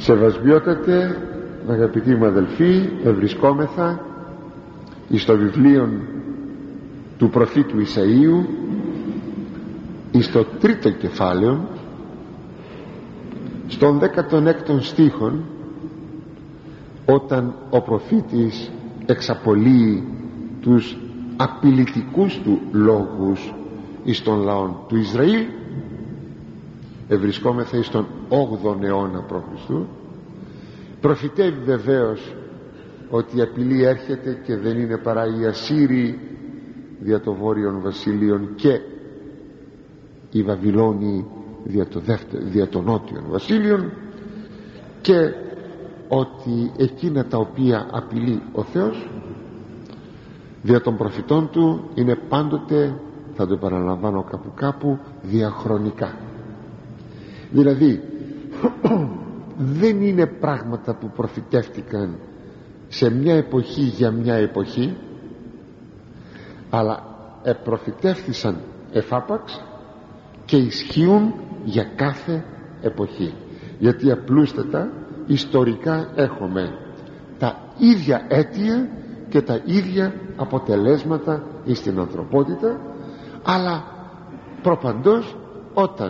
Σεβασμιότατε, αγαπητοί μου αδελφοί, ευρισκόμεθα εις το βιβλίο του προφήτου Ισαΐου, εις το τρίτο κεφάλαιο, στον 16ο στίχον, όταν ο προφήτης εξαπολύει τους απειλητικούς του λόγους εις των λαών του Ισραήλ. Ευρισκόμεθα εις τον 8ο αιώνα π.Χ. Προφητεύει βεβαίως ότι η απειλή έρχεται και δεν είναι παρά οι Ασσύριοι δια το βόρειον βασίλειον και οι Βαβυλώνιοι δια το νότιον βασίλειον, και ότι εκείνα τα οποία απειλεί ο Θεός δια των προφητών του είναι πάντοτε, θα το επαναλαμβάνω κάπου διαχρονικά. Δηλαδή δεν είναι πράγματα που προφητεύτηκαν σε μια εποχή για μια εποχή, αλλά προφητεύθησαν εφάπαξ και ισχύουν για κάθε εποχή, γιατί απλούστατα ιστορικά έχουμε τα ίδια αίτια και τα ίδια αποτελέσματα στην ανθρωπότητα, αλλά προπαντός όταν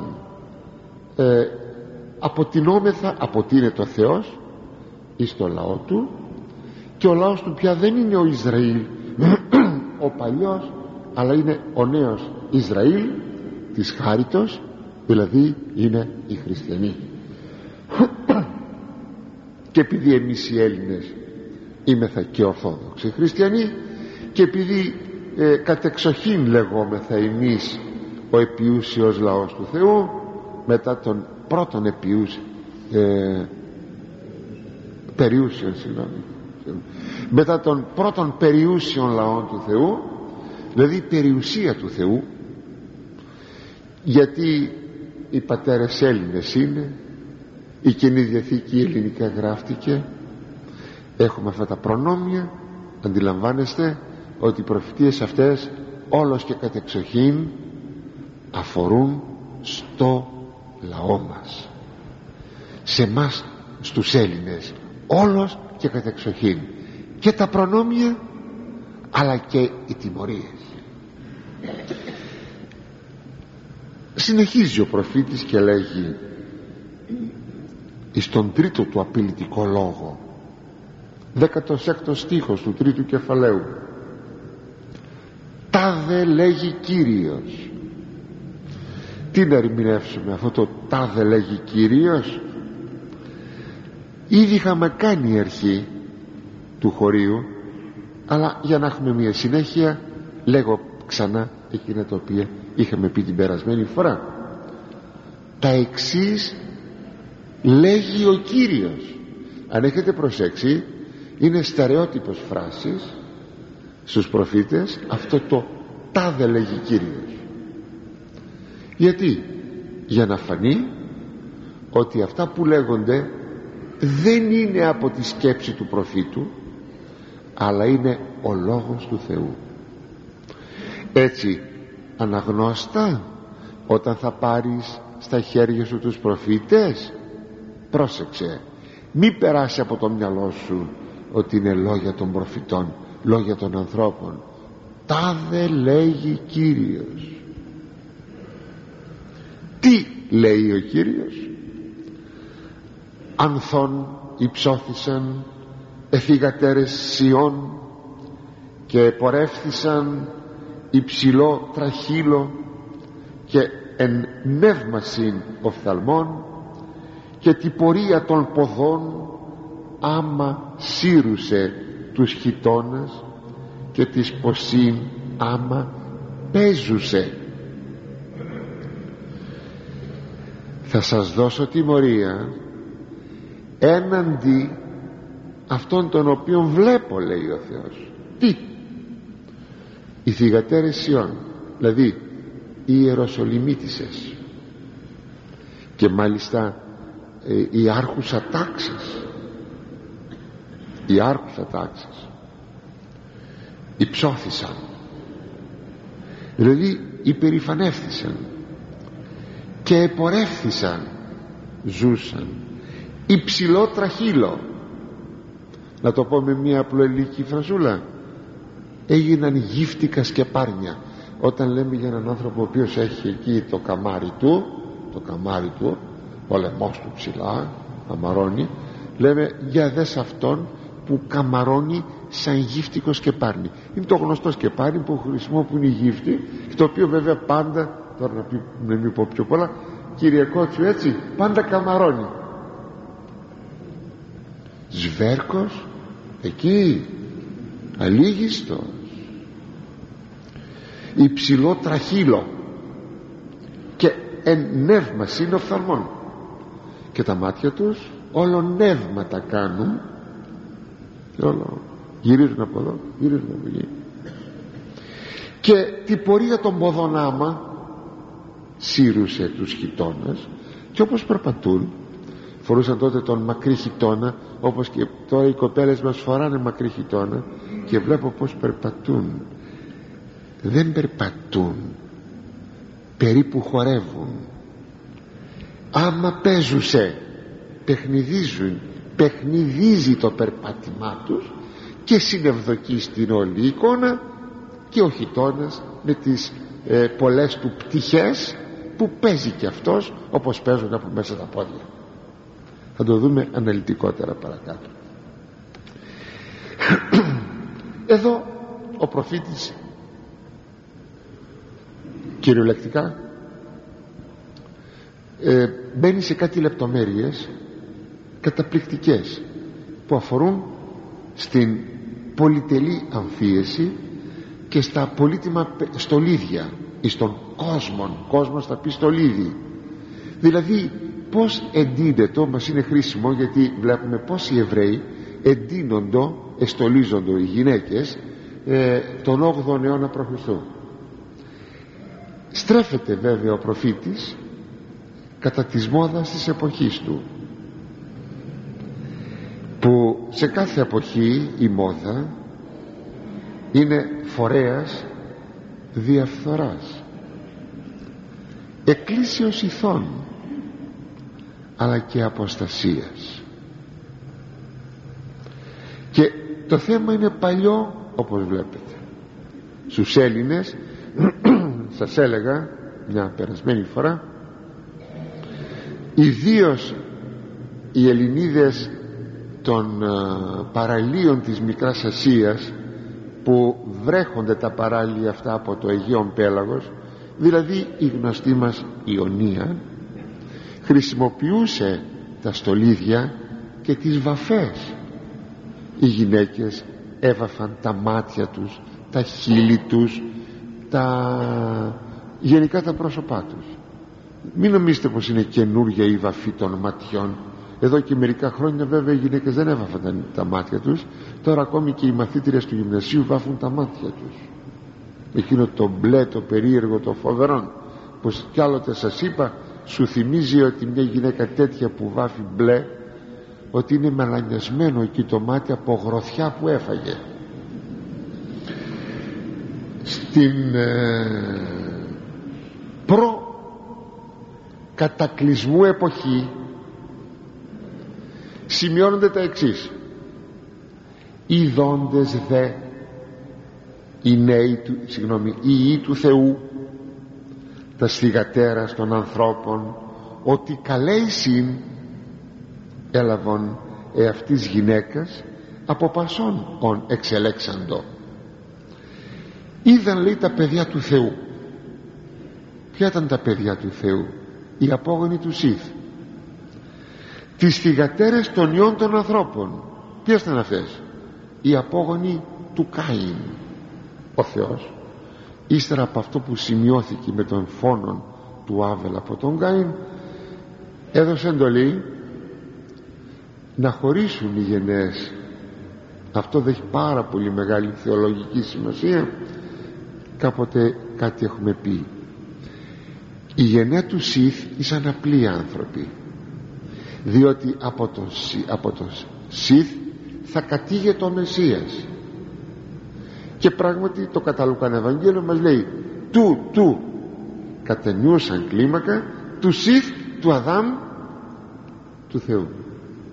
αποτείνεται ο Θεός εις το λαό του, και ο λαός του πια δεν είναι ο Ισραήλ ο παλιός, αλλά είναι ο νέος Ισραήλ της χάριτος, δηλαδή είναι οι χριστιανοί. Και επειδή εμείς οι Έλληνες είμεθα και ορθόδοξοι χριστιανοί, και επειδή κατεξοχήν λεγόμεθα εμείς ο επιούσιος λαός του Θεού, μετά τον πρώτον μετά των πρώτων περιούσιων λαών του Θεού, δηλαδή περιουσία του Θεού, γιατί οι πατέρες Έλληνες είναι, η Καινή Διαθήκη ελληνικά γράφτηκε, έχουμε αυτά τα προνόμια. Αντιλαμβάνεστε ότι οι προφητείες αυτές όλος και κατεξοχήν αφορούν στο λαό μας, σε μας στους Έλληνες, όλος και κατεξοχήν, και τα προνόμια αλλά και οι τιμωρίες. Συνεχίζει ο προφήτης και λέγει εις τον τρίτο του απειλητικό λόγο, 16ο στίχος του τρίτου κεφαλαίου: τάδε λέγει Κύριος. Τι να ερμηνεύσουμε αυτό το τάδε λέγει Κύριος? Ήδη είχαμε κάνει αρχή του χωρίου, αλλά για να έχουμε μια συνέχεια λέγω ξανά εκείνα τα οποία είχαμε πει την περασμένη φορά. Τα εξής λέγει ο Κύριος. Αν έχετε προσέξει, είναι στερεότυπος φράσης στους προφήτες αυτό το τάδε λέγει Κύριος. Γιατί? Για να φανεί ότι αυτά που λέγονται δεν είναι από τη σκέψη του προφήτου, αλλά είναι ο λόγος του Θεού. Έτσι, αναγνώστα, όταν θα πάρεις στα χέρια σου τους προφήτες, πρόσεξε, μη περάσει από το μυαλό σου ότι είναι λόγια των προφητών, λόγια των ανθρώπων. Τάδε λέγει Κύριος. Τι λέει ο Κύριος? Ανθών υψώθησαν εφηγατέρες Σιών και πορεύθησαν υψηλό τραχύλο και εν νεύμασιν οφθαλμών, και την πορεία των ποδών άμα σύρουσε τους χιτώνας, και της ποσήν άμα παίζουσε. Θα σας δώσω τιμωρία έναντι αυτών των οποίων βλέπω, λέει ο Θεός. Τι? Οι θυγατέρες Σιών, δηλαδή οι Ιεροσολυμίτισσες, και μάλιστα η άρχουσα τάξης υψώθησαν, δηλαδή υπερηφανεύθησαν και επορεύθησαν, ζούσαν υψηλό τραχύλο, να το πω με μια απλοελληνική φρασούλα, έγιναν γύφτικα σκεπάρνια. Όταν λέμε για έναν άνθρωπο ο οποίος έχει εκεί το καμάρι του, ο λαιμός του ψηλά καμαρώνει, λέμε για δες αυτόν που καμαρώνει σαν γύφτικο σκεπάρνι. Είναι το γνωστό σκεπάρνι που χρησιμοποιούν οι γύφτοι, το οποίο βέβαια πάντα, τώρα να μην πω πιο πολλά, κύριε Κότσου, έτσι πάντα καμαρώνει. Σβέρκος εκεί, αλήγιστος, υψηλό τραχύλο και νεύμα είναι οφθαλμών, και τα μάτια τους όλο νεύματα κάνουν, όλο γυρίζουν από εδώ, γυρίζουν από εκεί, και την πορεία των ποδών άμα σύρουσε τους χιτώνας, και όπως περπατούν, φορούσαν τότε τον μακρύ χιτώνα, όπως και τώρα οι κοπέλες μας φοράνε μακρύ χιτώνα, και βλέπω πως περπατούν. Δεν περπατούν, περίπου χορεύουν. Άμα παίζουσε, παιχνιδίζουν, παιχνιδίζει το περπάτημά τους και συνευδοκεί στην όλη εικόνα, και ο χιτώνας με τις πολλές του πτυχές που παίζει και αυτός όπως παίζουν από μέσα τα πόδια. Θα το δούμε αναλυτικότερα παρακάτω. Εδώ ο προφήτης κυριολεκτικά μπαίνει σε κάτι λεπτομέρειες καταπληκτικές που αφορούν στην πολυτελή αμφίεση και στα πολύτιμα στολίδια ή στον κόσμος θα πει στολίδι, δηλαδή πως εντείνεται. Μας είναι χρήσιμο, γιατί βλέπουμε πως οι Εβραίοι εντείνοντο, εστολίζοντο οι γυναίκες τον 8ο αιώνα π.Χ. Στρέφεται βέβαια ο προφήτης κατά της μόδας της εποχής του, που σε κάθε εποχή η μόδα είναι φορέας διαφθοράς, εκκλήσεως ηθών, αλλά και αποστασίας. Και το θέμα είναι παλιό, όπως βλέπετε. Στους Έλληνες σας έλεγα μια περασμένη φορά, ιδίως οι Ελληνίδες των παραλίων της Μικράς Ασίας, που βρέχονται τα παράλια αυτά από το Αιγαίον Πέλαγος, δηλαδή η γνωστή μας Ιωνία, χρησιμοποιούσε τα στολίδια και τις βαφές. Οι γυναίκες έβαφαν τα μάτια τους, τα χείλη τους, γενικά τα πρόσωπά τους. Μην νομίζετε πως είναι καινούργια η βαφή των ματιών. Εδώ και μερικά χρόνια βέβαια οι γυναίκες δεν έβαφαν τα μάτια τους. Τώρα ακόμη και οι μαθήτριες του γυμνασίου βάφουν τα μάτια τους, εκείνο το μπλε, το περίεργο, το φοβερό, πως κι άλλοτε σας είπα, σου θυμίζει ότι μια γυναίκα τέτοια που βάφει μπλε, ότι είναι μελανιασμένο εκεί το μάτι από γροθιά που έφαγε. Στην προ-κατακλυσμού εποχή σημειώνονται τα εξής: οι δόντες δε, οι νέοι του, οι ιοί του Θεού, τα θυγατέρας των ανθρώπων, ότι καλέησιν έλαβον εαυτής γυναίκας από πασόν ον εξελέξαντο. Είδαν, λέει, τα παιδιά του Θεού. Ποια ήταν τα παιδιά του Θεού? Οι απόγονοι του Σιθ, τις θυγατέρες των ιών των ανθρώπων. Ποιες ήταν αυτές? Οι απόγονοι του Κάιν. Ο Θεός, ύστερα από αυτό που σημειώθηκε με τον φόνο του Άβελ από τον Κάιν, έδωσε εντολή να χωρίσουν οι γενναίες. Αυτό δεν έχει πάρα πολύ μεγάλη θεολογική σημασία. Κάποτε κάτι έχουμε πει. Η γενναία του Σιθ ήσαν απλοί άνθρωποι, διότι από τον Σιθ θα κατήγεται ο Μεσσίας. Και πράγματι το κατά Λουκάν Ευαγγέλιο μας λέει του κατενιούσαν κλίμακα του Σιθ, του Αδάμ, του Θεού.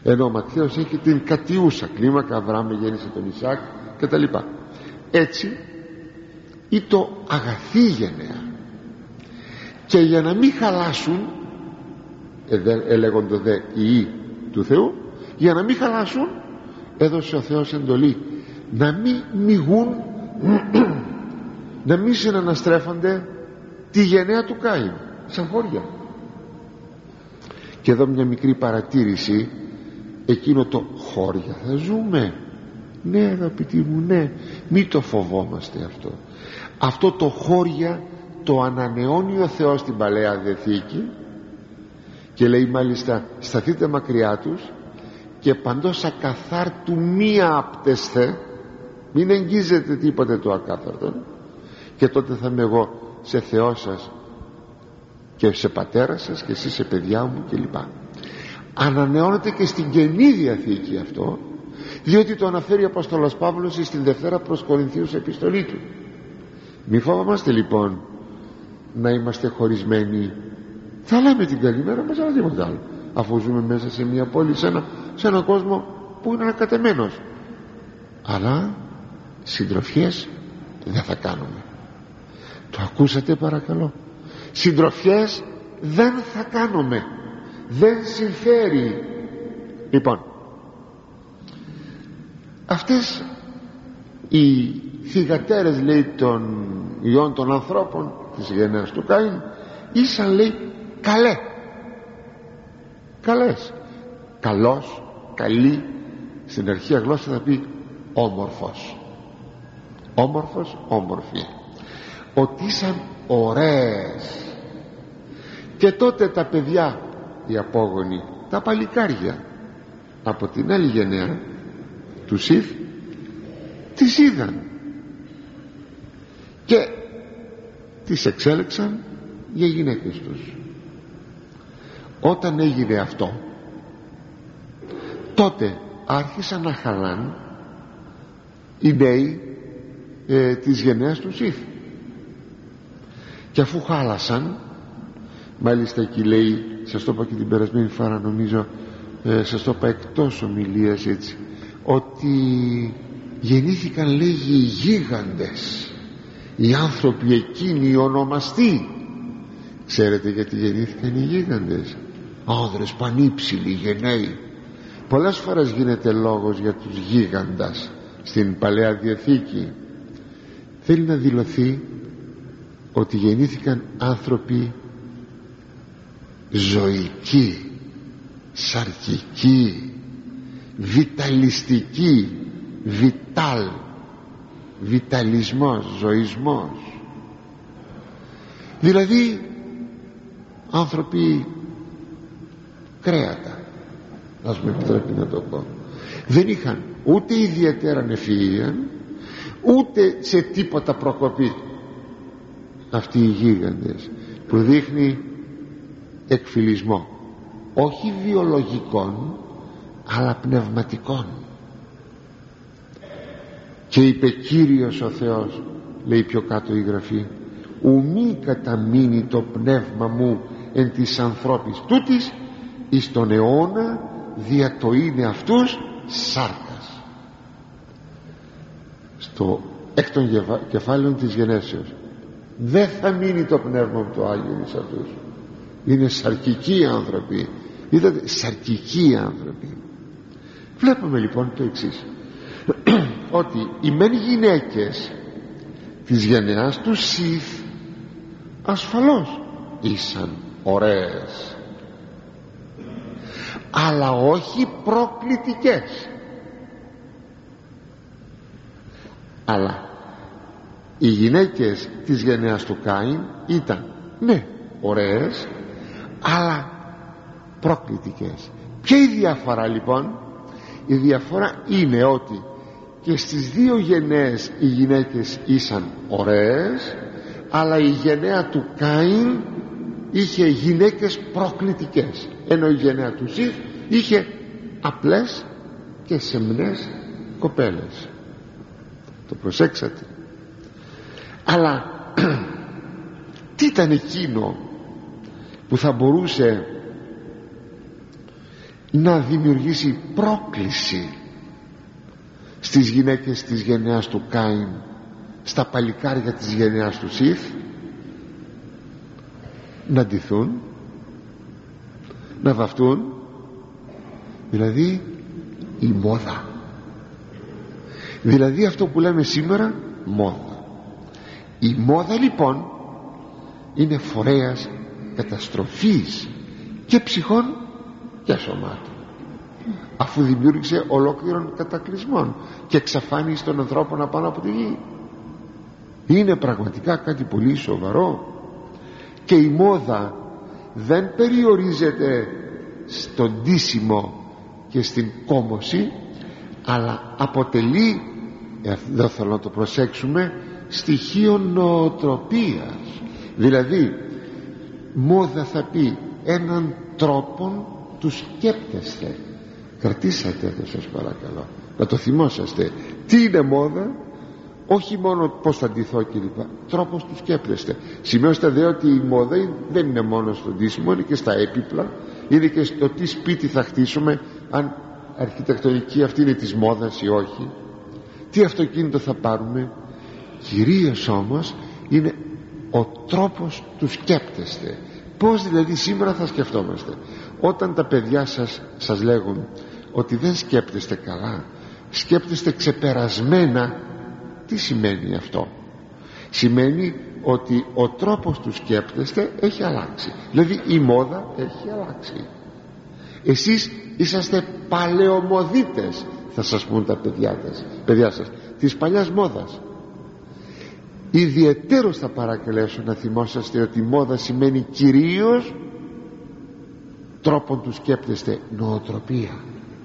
ενώ ο Ματθαίος έχει την κατιούσα κλίμακα, Αβραάμ γέννησε τον Ισάκ κτλ. Έτσι ή το αγαθή γενναία. Και για να μην χαλάσουν, έλεγοντο δε οι του Θεού, για να μην χαλάσουν έδωσε ο Θεός εντολή να μην μηγούν, να μην συναναστρέφονται τη γενναία του Κάιν σαν χώρια. Και εδώ μια μικρή παρατήρηση, εκείνο το χώρια θα ζούμε, ναι αγαπητοί μου, ναι, μη το φοβόμαστε αυτό. Αυτό το χώρια το ανανεώνει ο Θεός στην Παλαιά Διαθήκη και λέει μάλιστα σταθείτε μακριά τους και παντός ακαθάρτου μία απτεσθε, μην εγγίζετε τίποτε το ακάθαρτο, και τότε θα είμαι εγώ σε Θεός σας και σε πατέρα σας και εσείς σε παιδιά μου κλπ. Ανανεώνεται και στην Καινή Διαθήκη αυτό, διότι το αναφέρει ο Απόστολος Παύλος στην Δευτέρα προς Κορινθίους επιστολή του. Μη φοβάμαστε λοιπόν να είμαστε χωρισμένοι, θα λέμε την καλημέρα μας, αλλά τίποτα άλλο, αφού ζούμε μέσα σε μια πόλη, σε έναν κόσμο που είναι ανακατεμένος. Αλλά συντροφιές δεν θα κάνουμε. Το ακούσατε παρακαλώ? Συντροφιές δεν θα κάνουμε, δεν συμφέρει. Λοιπόν, αυτές οι θυγατέρες, λέει, των ιών των ανθρώπων της γενναίας του Κάιν ήσαν, λέει, καλές, καλός, καλή, στην αρχαία γλώσσα θα πει όμορφος, όμορφη, ότι ήσαν ωραίες. Και τότε τα παιδιά, οι απόγονοι, τα παλικάρια από την άλλη γενναία του Σιθ τις είδαν και τις εξέλεξαν για γυναίκες τους. Όταν έγινε αυτό, τότε άρχισαν να χαλάν οι νέοι της γενναίας του Σιθ, και αφού χάλασαν, μάλιστα εκεί λέει, σας το είπα και την περασμένη φορά νομίζω, σας το είπα εκτός ομιλίας έτσι, ότι γεννήθηκαν, λέγει, οι γίγαντες, οι άνθρωποι εκείνοι, οι ονομαστοί. Ξέρετε γιατί γεννήθηκαν οι γίγαντες? Άνδρες πανύψηλοι, γενναίοι. Πολλές φορές γίνεται λόγος για τους γίγαντας στην Παλαιά Διαθήκη. Θέλει να δηλωθεί ότι γεννήθηκαν άνθρωποι ζωικοί, σαρκικοί, βιταλιστικοί, βιταλισμός, ζωισμός, δηλαδή άνθρωποι κρέατα, ας με επιτρέπει να το πω. Δεν είχαν ούτε ιδιαίτερα ευφυΐα, ούτε σε τίποτα προκοπή. Αυτοί οι γίγαντες, που δείχνει εκφυλισμό, όχι βιολογικών αλλά πνευματικών. Και είπε Κύριος ο Θεός, λέει πιο κάτω η Γραφή, ουμή καταμείνει το πνεύμα μου εν της ανθρώπης τούτης εις τον αιώνα, δια το είναι αυτούς σάρκας. Στο έκτον κεφάλαιο της γενέσεως δεν θα μείνει το πνεύμα μου το Άγιο εις αυτούς. Είναι σαρκικοί άνθρωποι. Είδατε, σαρκικοί άνθρωποι. Βλέπουμε λοιπόν το εξής, ότι οι μεν γυναίκες της γενεάς του Σιθ ασφαλώς ήσαν ωραίες, αλλά όχι προκλητικές. Αλλά οι γυναίκες της γενεάς του Κάιν ήταν, ναι, ωραίες, αλλά προκλητικές. Ποια η διαφορά λοιπόν? Η διαφορά είναι ότι και στις δύο γενναίες οι γυναίκες ήσαν ωραίες, αλλά η γενναία του Κάιν είχε γυναίκες προκλητικές, ενώ η γενναία του Σιθ είχε απλές και σεμνές κοπέλες. Το προσέξατε? Αλλά τι ήταν εκείνο που θα μπορούσε να δημιουργήσει πρόκληση στις γυναίκες της γενεάς του Κάιν, στα παλικάρια της γενεάς του Σιθ, να ντυθούν, να βαφτούν, δηλαδή η μόδα, δηλαδή αυτό που λέμε σήμερα μόδα. Η μόδα λοιπόν είναι φορέας καταστροφής και ψυχών και σωμάτων, αφού δημιούργησε ολόκληρων κατακλυσμών και εξαφάνιση των ανθρώπων απάνω από τη γη. Είναι πραγματικά κάτι πολύ σοβαρό. Και η μόδα δεν περιορίζεται στον ντύσιμο και στην κόμωση, αλλά αποτελεί, εδώ θέλω να το προσέξουμε, στοιχείο νοοτροπίας. Δηλαδή μόδα θα πει έναν τρόπο του σκέπτεστε. Κρατήσατε εδώ σας παρακαλώ, να το θυμόσαστε. Τι είναι μόδα? Όχι μόνο πως θα ντυθώ κλπ, τρόπος του σκέπτεστε. Σημειώστε δε ότι η μόδα δεν είναι μόνο στο ντύσιμο, είναι και στα έπιπλα, είναι και στο τι σπίτι θα χτίσουμε, αν αρχιτεκτονική αυτή είναι της μόδας ή όχι, τι αυτοκίνητο θα πάρουμε. Κυρίως όμως είναι ο τρόπος του σκέπτεστε. Πώς δηλαδή σήμερα θα σκεφτόμαστε? Όταν τα παιδιά σας λέγουν ότι δεν σκέπτεστε καλά, σκέπτεστε ξεπερασμένα, τι σημαίνει αυτό? Σημαίνει ότι ο τρόπος του σκέπτεστε έχει αλλάξει, δηλαδή η μόδα έχει αλλάξει. Εσείς είσαστε παλαιομοδίτες, θα σας πούν τα παιδιά σας της παλιάς μόδας. Ιδιαιτέρως θα παρακαλέσω να θυμόσαστε ότι η μόδα σημαίνει κυρίως τρόπον του σκέπτεστε, νοοτροπία.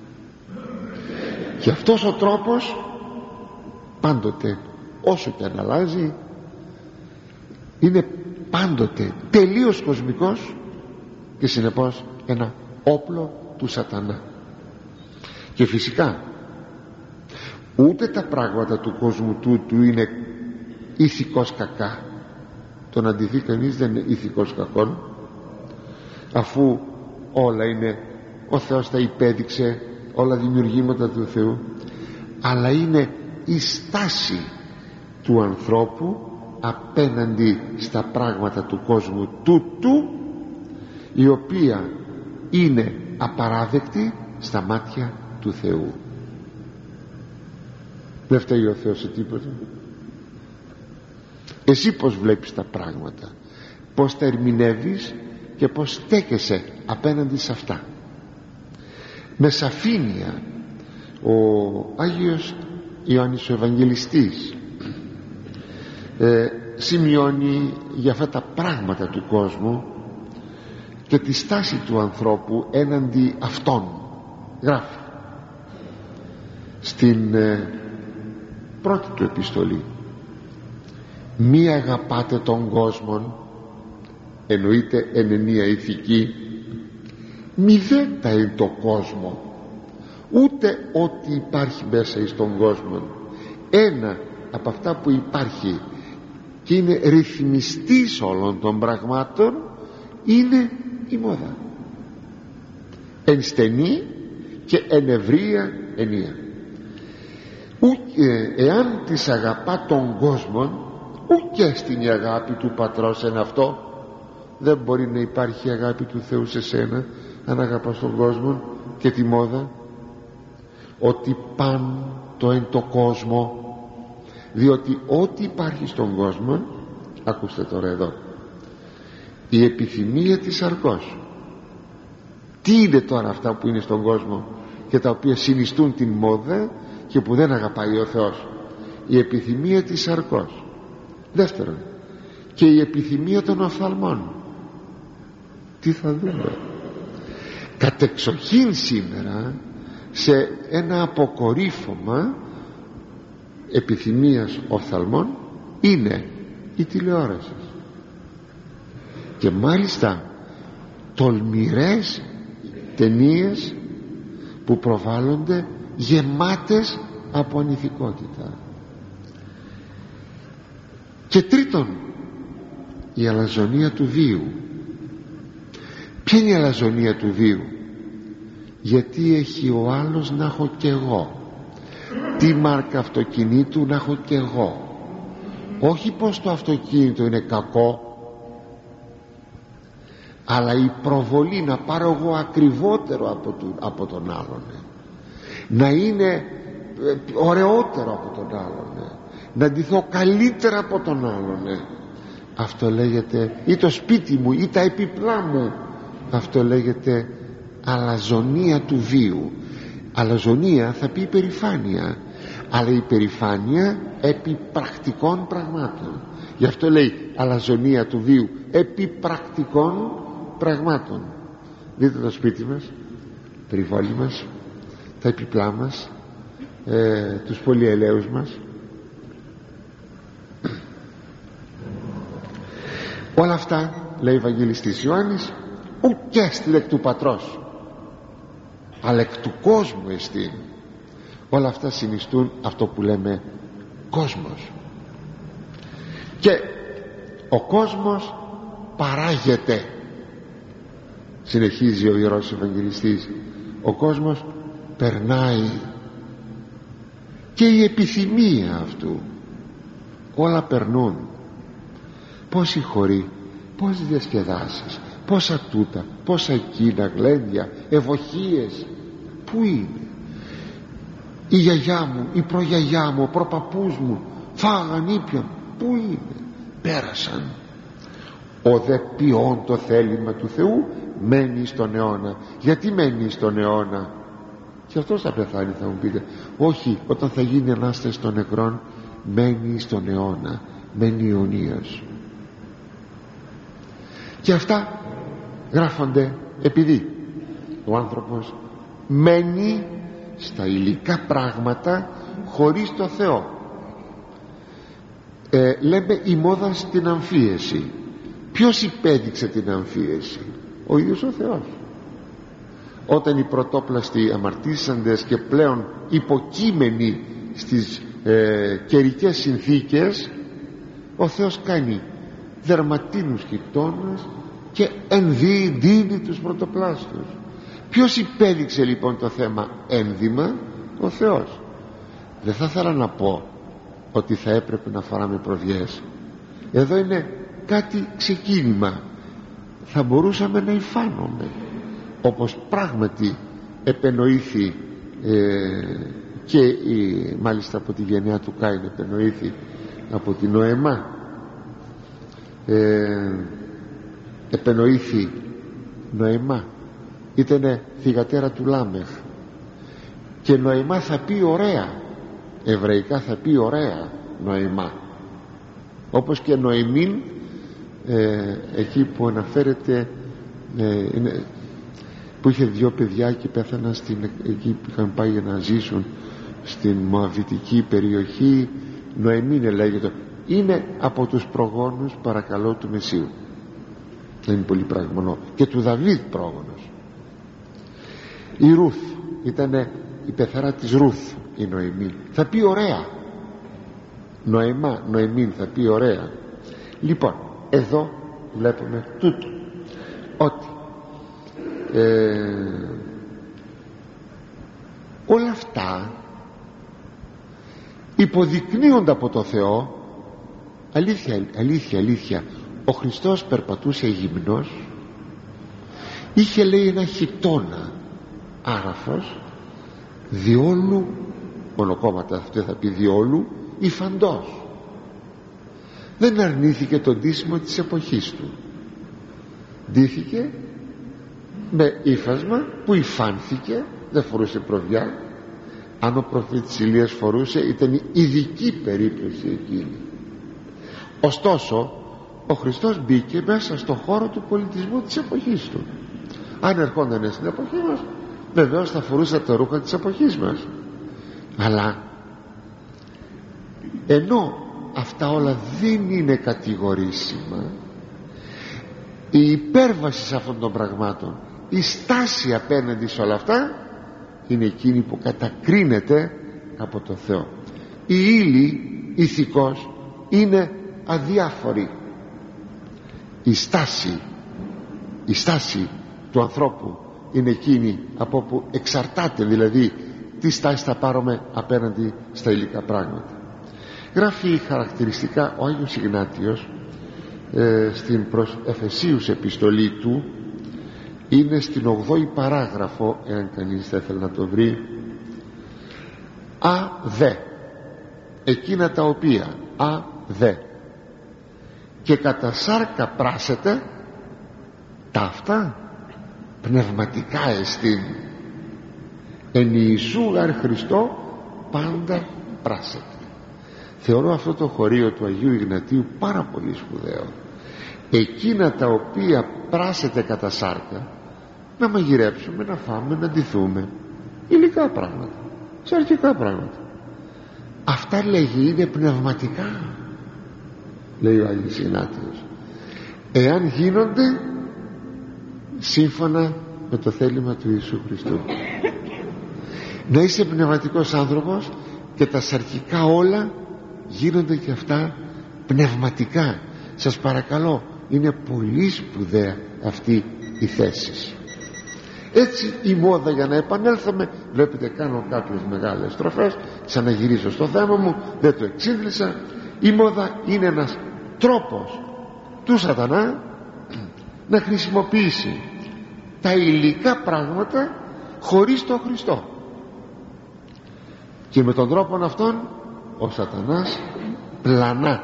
Και αυτός ο τρόπος πάντοτε, όσο και αν αλλάζει, είναι πάντοτε τελείως κοσμικός και συνεπώς ένα όπλο του σατανά. Και φυσικά ούτε τα πράγματα του κόσμου τούτου είναι ηθικώς κακά. Το να ντυθεί κανείς δεν είναι ηθικώς κακόν, αφού όλα είναι, ο Θεός τα υπέδειξε, όλα δημιουργήματα του Θεού, αλλά είναι η στάση του ανθρώπου απέναντι στα πράγματα του κόσμου τούτου, η οποία είναι απαράδεκτη στα μάτια του Θεού. Δεν φταίει ο Θεός σε τίποτα. Εσύ πως βλέπεις τα πράγματα, πως τα ερμηνεύεις και πως στέκεσαι απέναντι σε αυτά. Με σαφήνεια ο Άγιος Ιωάννης ο Ευαγγελιστής σημειώνει για αυτά τα πράγματα του κόσμου και τη στάση του ανθρώπου έναντι αυτών. Γράφει στην πρώτη του επιστολή: μη αγαπάτε τον κόσμο, εννοείται εν ενία ηθική, μηδέν είναι το κόσμο, ούτε ό,τι υπάρχει μέσα εις τον κόσμο. Ένα από αυτά που υπάρχει και είναι ρυθμιστής όλων των πραγμάτων είναι η μόδα, εν στενή και εν ευρεία ενία. Εάν της αγαπά τον κόσμο, ούτε στην αγάπη του πατρός εν αυτό. Δεν μπορεί να υπάρχει αγάπη του Θεού σε σένα αν αγαπάς τον κόσμο και τη μόδα. Ότι παν το εν το κόσμο, διότι ό,τι υπάρχει στον κόσμο, ακούστε τώρα εδώ, η επιθυμία της σαρκός. Τι είναι τώρα αυτά που είναι στον κόσμο και τα οποία συνιστούν την μόδα και που δεν αγαπάει ο Θεός? Η επιθυμία της σαρκός. Δεύτερον, και η επιθυμία των οφθαλμών. Τι θα δούμε? Κατεξοχήν σήμερα σε ένα αποκορύφωμα επιθυμίας οφθαλμών είναι η τηλεόραση, και μάλιστα τολμηρές ταινίες που προβάλλονται γεμάτες από ανηθικότητα. Και τρίτον, η αλαζονία του βίου. Ποια είναι η αλαζονία του βίου? γιατί έχει ο άλλος να έχω κι εγώ, τι μάρκα αυτοκινήτου να έχω κι εγώ, όχι πως το αυτοκίνητο είναι κακό, αλλά η προβολή να πάρω εγώ ακριβότερο από τον άλλον, να είναι ωραιότερο από τον άλλον, να ντυθώ καλύτερα από τον άλλον, αυτό λέγεται, ή το σπίτι μου ή τα επιπλά μου, αυτό λέγεται αλαζονία του βίου. Αλαζονία θα πει υπερηφάνεια, αλλά υπερηφάνεια επί πρακτικών πραγμάτων. Γι' αυτό λέει αλαζονία του βίου επί πρακτικών πραγμάτων. Δείτε το σπίτι μας, το περιβόλι μας, τα επιπλά μας, τους πολυελαίους μας, όλα αυτά, λέει ο Ευαγγελιστής Ιωάννης, ουκ έστειλε εκ του πατρός, αλλά εκ του κόσμου εστίν. Όλα αυτά συνιστούν αυτό που λέμε κόσμος, και ο κόσμος παράγεται, συνεχίζει ο Ιερός Ευαγγελιστής, ο κόσμος περνάει, και η επιθυμία αυτού, όλα περνούν. Πόσοι χωροί, πόσες διασκεδάσεις, πόσα τούτα, πόσα εκείνα, γλέντια, ευοχίες, πού είναι? Η γιαγιά μου, η προγιαγιά μου, ο προπαππούς μου φάγαν, ήπιαν, πού είναι? Πέρασαν. Ο δε ποιόν το θέλημα του Θεού μένει στον αιώνα. Γιατί μένει στον αιώνα? Και αυτός θα πεθάνει, θα μου πείτε. Όχι, όταν θα γίνει Ανάσταση των νεκρών μένει στον αιώνα, μένει αιωνίως. Και αυτά γράφονται επειδή ο άνθρωπος μένει στα υλικά πράγματα χωρίς το Θεό. Λέμε η μόδα στην αμφίεση. Ποιος υπέδειξε την αμφίεση? Ο ίδιος ο Θεός. Όταν οι πρωτόπλαστοι αμαρτήσαντες και πλέον υποκείμενοι στις καιρικές συνθήκες, ο Θεός κάνει δερματίνους χιτώνας και ενδύει τους πρωτοπλάστους. Ποιος υπέδειξε λοιπόν το θέμα ένδυμα? Ο Θεός. Δεν θα ήθελα να πω ότι θα έπρεπε να φοράμε προβιές. Εδώ είναι κάτι ξεκίνημα. Θα μπορούσαμε να υφάνουμε, όπως πράγματι επενοήθη και μάλιστα από τη γενιά του Κάιν επενοήθη από την Νοεμά, επενοήθη Νοεμά, ήτανε θυγατέρα του Λάμεχ, και Νοεμά θα πει ωραία, εβραϊκά θα πει ωραία Νοεμά, όπως και Νοεμίν εκεί που αναφέρεται, που είχε 2 παιδιά και πέθαναν εκεί που είχαν πάει για να ζήσουν στην Μωαβιτική περιοχή. Νοεμίν λέγεται, είναι από τους προγόνους, παρακαλώ, του Μεσσίου. Δεν είναι πολύ πραγμονό. Και του Δαβίδ πρόγονος. Η Ρούθ ήταν η πεθαρά της Ρούθ, η Νοεμίν. Θα πει ωραία. Νοεμίν θα πει ωραία. Λοιπόν, εδώ βλέπουμε τούτο, ότι όλα αυτά υποδεικνύονται από το Θεό. Αλήθεια, ο Χριστός περπατούσε γυμνός, είχε, λέει, ένα χιτώνα άραφος, διόλου, μονοκόμματα αυτό θα πει διόλου, υφαντός. Δεν αρνήθηκε τον ντύσιμο της εποχής του, ντύθηκε με ύφασμα που υφάνθηκε, δεν φορούσε προβιά. Αν ο προφήτης Ηλίας φορούσε, ήταν ειδική περίπτωση εκείνη. Ωστόσο ο Χριστός μπήκε μέσα στον χώρο του πολιτισμού της εποχής του. Αν ερχόταν στην εποχή μας, βεβαίως θα φορούσε τα ρούχα της εποχής μας, αλλά ενώ αυτά όλα δεν είναι κατηγορήσιμα, η υπέρβαση σε αυτών των πραγμάτων, η στάση απέναντι σε όλα αυτά, είναι εκείνη που κατακρίνεται από το Θεό. Η ύλη ηθικός είναι αδιάφορη. Η στάση του ανθρώπου είναι εκείνη από όπου εξαρτάται δηλαδή τι στάση θα πάρουμε απέναντι στα υλικά πράγματα. Γράφει χαρακτηριστικά ο Άγιος Ιγνάτιος στην προς Εφεσίους επιστολή του, είναι στην 8η παράγραφο, εάν κανείς θα ήθελε να το βρει. Δε εκείνα τα οποία δε και κατά σάρκα πράσετε, τα αυτά πνευματικά εστίν, εν Ιησού γαρ Χριστό πάντα πράσετε. Θεωρώ αυτό το χωρίο του Αγίου Ιγνατίου πάρα πολύ σπουδαίο. Εκείνα τα οποία πράσετε κατά σάρκα, να μαγειρέψουμε, να φάμε, να ντυθούμε, υλικά πράγματα, σαρκικά πράγματα, αυτά λέγει είναι πνευματικά, λέει ο Άγιος Ιγνάτιος, εάν γίνονται σύμφωνα με το θέλημα του Ιησού Χριστού. Να είσαι πνευματικός άνθρωπος και τα σαρκικά όλα γίνονται και αυτά πνευματικά. Σας παρακαλώ, είναι πολύ σπουδαία αυτή η θέση. Έτσι η μόδα, για να επανέλθουμε, βλέπετε κάνω κάποιες μεγάλες στροφές, ξαναγυρίζω στο θέμα μου, δεν το εξήγησα. Η μόδα είναι ένας τρόπος του σατανά να χρησιμοποιήσει τα υλικά πράγματα χωρίς τον Χριστό, και με τον τρόπο αυτόν ο σατανάς πλανά.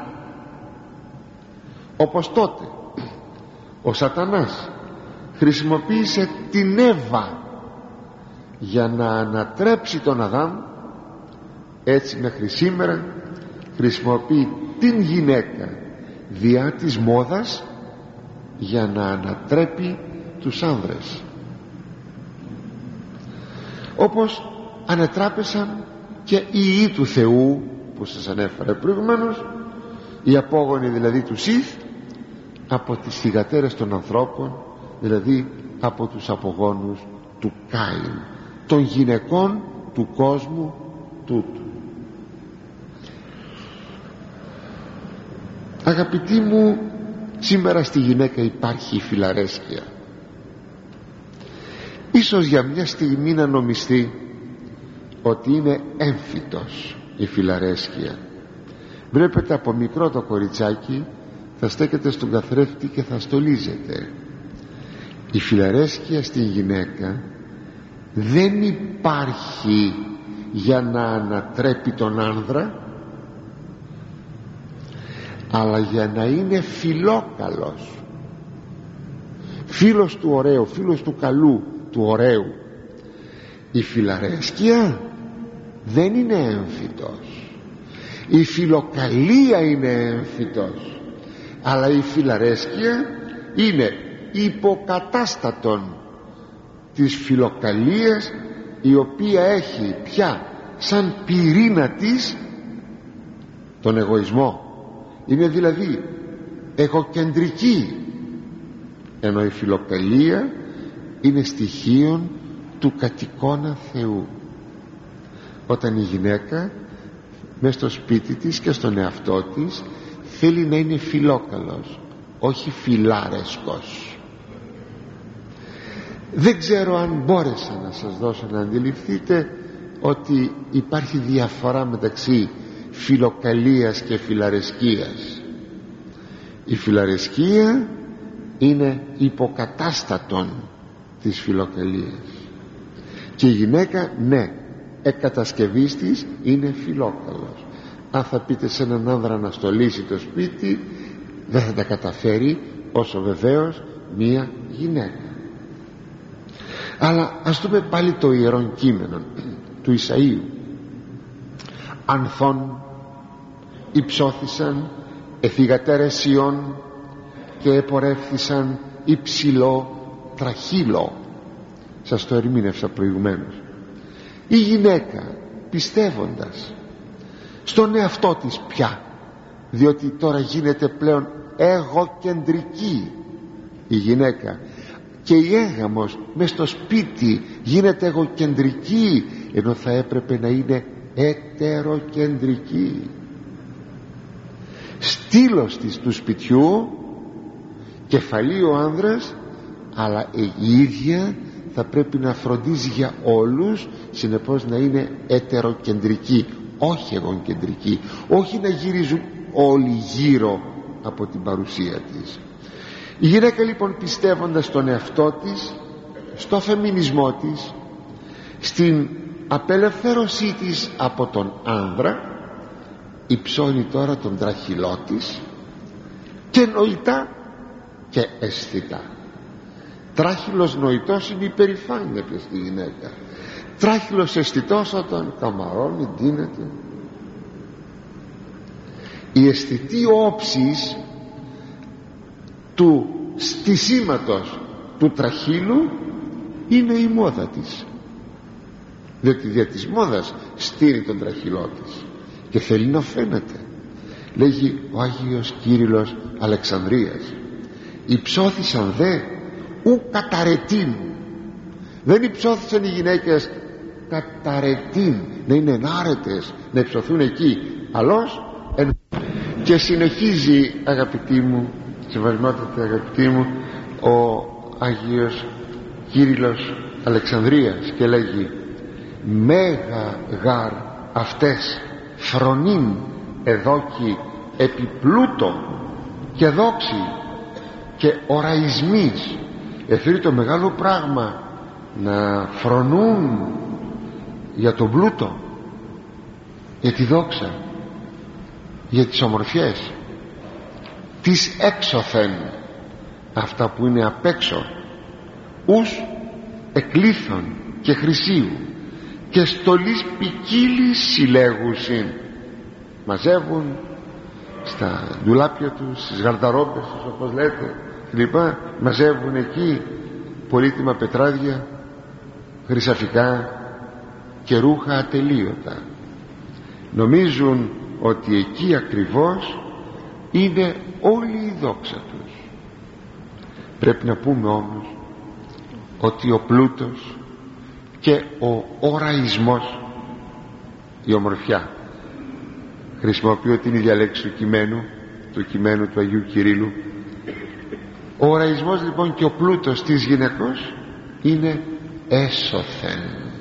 Όπως τότε ο σατανάς χρησιμοποίησε την Εύα για να ανατρέψει τον Αδάμ, έτσι μέχρι σήμερα χρησιμοποιεί την γυναίκα διά της μόδας για να ανατρέπει τους άνδρες, όπως ανατράπησαν και οι ιοί του Θεού που σας ανέφερα προηγουμένως, οι απόγονοι δηλαδή του Σιθ, από τις θυγατέρες των ανθρώπων, δηλαδή από τους απογόνους του Κάιν, των γυναικών του κόσμου τούτου. Αγαπητοί μου, σήμερα στη γυναίκα υπάρχει η φιλαρέσκεια. Ίσως για μια στιγμή να νομιστεί ότι είναι έμφυτος η φιλαρέσκεια. Βλέπετε από μικρό το κοριτσάκι θα στέκεται στον καθρέφτη και θα στολίζεται. Η φιλαρέσκεια στην γυναίκα δεν υπάρχει για να ανατρέπει τον άνδρα, αλλά για να είναι φιλόκαλος, φίλος του ωραίου, φίλος του καλού, του ωραίου. Η φιλαρέσκεια δεν είναι έμφυτος, η φιλοκαλία είναι έμφυτος, αλλά η φιλαρέσκεια είναι υποκατάστατον της φιλοκαλίας, η οποία έχει πια σαν πυρήνα της τον εγωισμό. Είναι δηλαδή εγωκεντρική, ενώ η φιλοκαλία είναι στοιχείον του κατοικώνα Θεού. Όταν η γυναίκα μες στο σπίτι της και στον εαυτό της θέλει να είναι φιλόκαλος, όχι φιλάρεσκος. Δεν ξέρω αν μπόρεσα να σας δώσω να αντιληφθείτε ότι υπάρχει διαφορά μεταξύ φιλοκαλίας και φιλαρεσκίας. Η φιλαρεσκία είναι υποκατάστατον της φιλοκαλίας, και η γυναίκα, ναι, εκατασκευής της είναι φιλόκαλος. Αν θα πείτε σε έναν άνδρα να στολίσει το σπίτι, δεν θα τα καταφέρει όσο βεβαίως μία γυναίκα. Αλλά ας δούμε πάλι το ιερόν κείμενο του Ισαΐου. Ανθών υψώθησαν εθυγατέρες Σιών και επορεύθησαν υψηλό τραχύλο. Σας το ερμήνευσα προηγουμένως. Η γυναίκα, πιστεύοντας στον εαυτό της πια, διότι τώρα γίνεται πλέον εγωκεντρική η γυναίκα, και η έγαμος μες στο σπίτι γίνεται εγωκεντρική, ενώ θα έπρεπε να είναι ετεροκεντρική. Στήλος της του σπιτιού, κεφαλή ο άνδρας, αλλά η ίδια θα πρέπει να φροντίζει για όλους, συνεπώς να είναι ετεροκεντρική, όχι εγωκεντρική, όχι να γυρίζουν όλοι γύρω από την παρουσία της. Η γυναίκα λοιπόν, πιστεύοντας στον εαυτό της, στο φεμινισμό της, στην απελευθέρωσή της από τον άνδρα, υψώνει τώρα τον τραχυλό της και νοητά και αισθητά. Τράχυλος νοητός είναι η περηφάνεια πια στη γυναίκα. Τράχυλος αισθητός όταν καμαρώνει, ντύνεται. Η αισθητή όψης του στισίματος του τραχύλου είναι η μόδα της, διότι δια της μόδας στείνει τον τραχυλό της και θέλει να φαίνεται. Λέγει ο Άγιος Κύριλλος Αλεξανδρίας, υψώθησαν δε ου καταρετήν. Δεν υψώθησαν οι γυναίκες καταρετήν, να είναι ενάρετες, να υψωθούν εκεί, αλλώς και συνεχίζει, αγαπητοί μου, σεβασμάτατε αγαπητοί μου, ο Άγιος Κύριλλος Αλεξανδρίας και λέγει, μέγα γάρ αυτές φρονήν εδόκι επιπλούτο και δόξη και οραϊσμής. Εφήρει το μεγάλο πράγμα να φρονούν για τον πλούτο, για τη δόξα, για τις ομορφιές, τις έξωθεν, αυτά που είναι απ' έξω, ους εκλήθων και χρυσίου και στολής ποικίλης συλλέγουσιν. Μαζεύουν στα ντουλάπια τους, στις γαρδαρόπες τους όπως λέτε λοιπά, μαζεύουν εκεί πολύτιμα πετράδια, χρυσαφικά και ρούχα ατελείωτα. Νομίζουν ότι εκεί ακριβώς είναι όλη η δόξα τους. Πρέπει να πούμε όμως ότι ο πλούτος και ο οραϊσμός, η ομορφιά, χρησιμοποιώ την ίδια λέξη του κειμένου του Αγίου Κυρίλλου, ο οραϊσμός λοιπόν και ο πλούτος της γυναικός είναι έσωθεν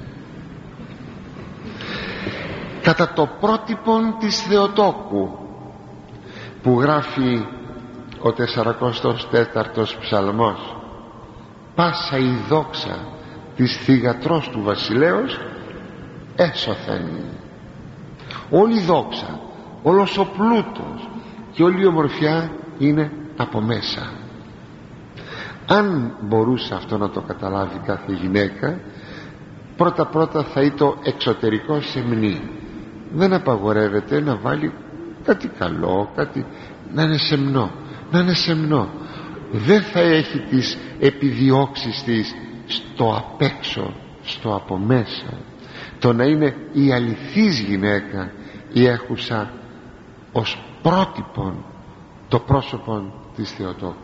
κατά το πρότυπον της Θεοτόκου, που γράφει ο 44ος ψαλμός, πάσα η δόξα της θυγατρός του βασιλέως έσωθεν. Όλη η δόξα, όλος ο πλούτος και όλη η ομορφιά είναι από μέσα. Αν μπορούσε αυτό να το καταλάβει κάθε γυναίκα, πρώτα θα είναι το εξωτερικό σεμνή. Δεν απαγορεύεται να βάλει κάτι καλό, κάτι να είναι σεμνό, δεν θα έχει τις επιδιώξεις της στο απέξω, στο από μέσα. Το να είναι η αληθής γυναίκα, η έχουσα ως πρότυπον το πρόσωπον της Θεοτόκου.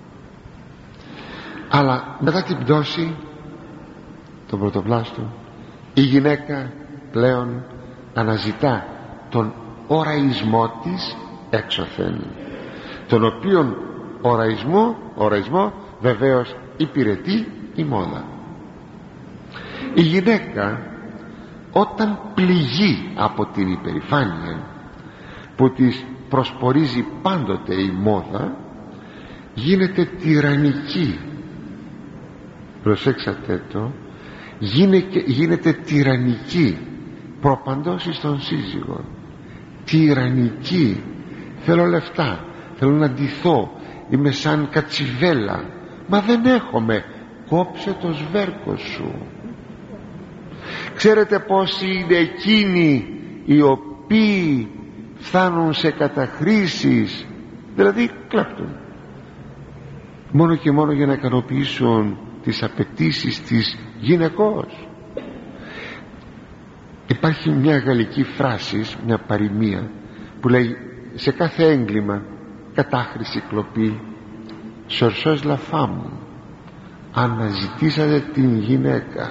Αλλά μετά την πτώση των πρωτοπλάστων, η γυναίκα πλέον αναζητά τον οραϊσμό της έξωθεν, τον οποίον οραϊσμό βεβαίως υπηρετεί η μόδα. Η γυναίκα όταν πληγεί από την υπερηφάνεια που της προσπορίζει πάντοτε η μόδα, γίνεται τυραννική. Προσέξατε το, γίνεται τυραννική προπαντός εις τον σύζυγο. Τυραννική, θέλω λεφτά, θέλω να ντυθώ, είμαι σαν κατσιβέλα. Μα δεν έχομαι. Κόψε το σβέρκο σου. Ξέρετε πόσοι είναι εκείνοι οι οποίοι φτάνουν σε καταχρήσεις, δηλαδή κλάπτουν, μόνο και μόνο για να ικανοποιήσουν τις απαιτήσεις της γυναικός. Υπάρχει μια γαλλική φράση, μια παροιμία που λέει, σε κάθε έγκλημα, κατάχρηση, κλοπή, σορσός λαφάμου, αναζητήσατε την γυναίκα.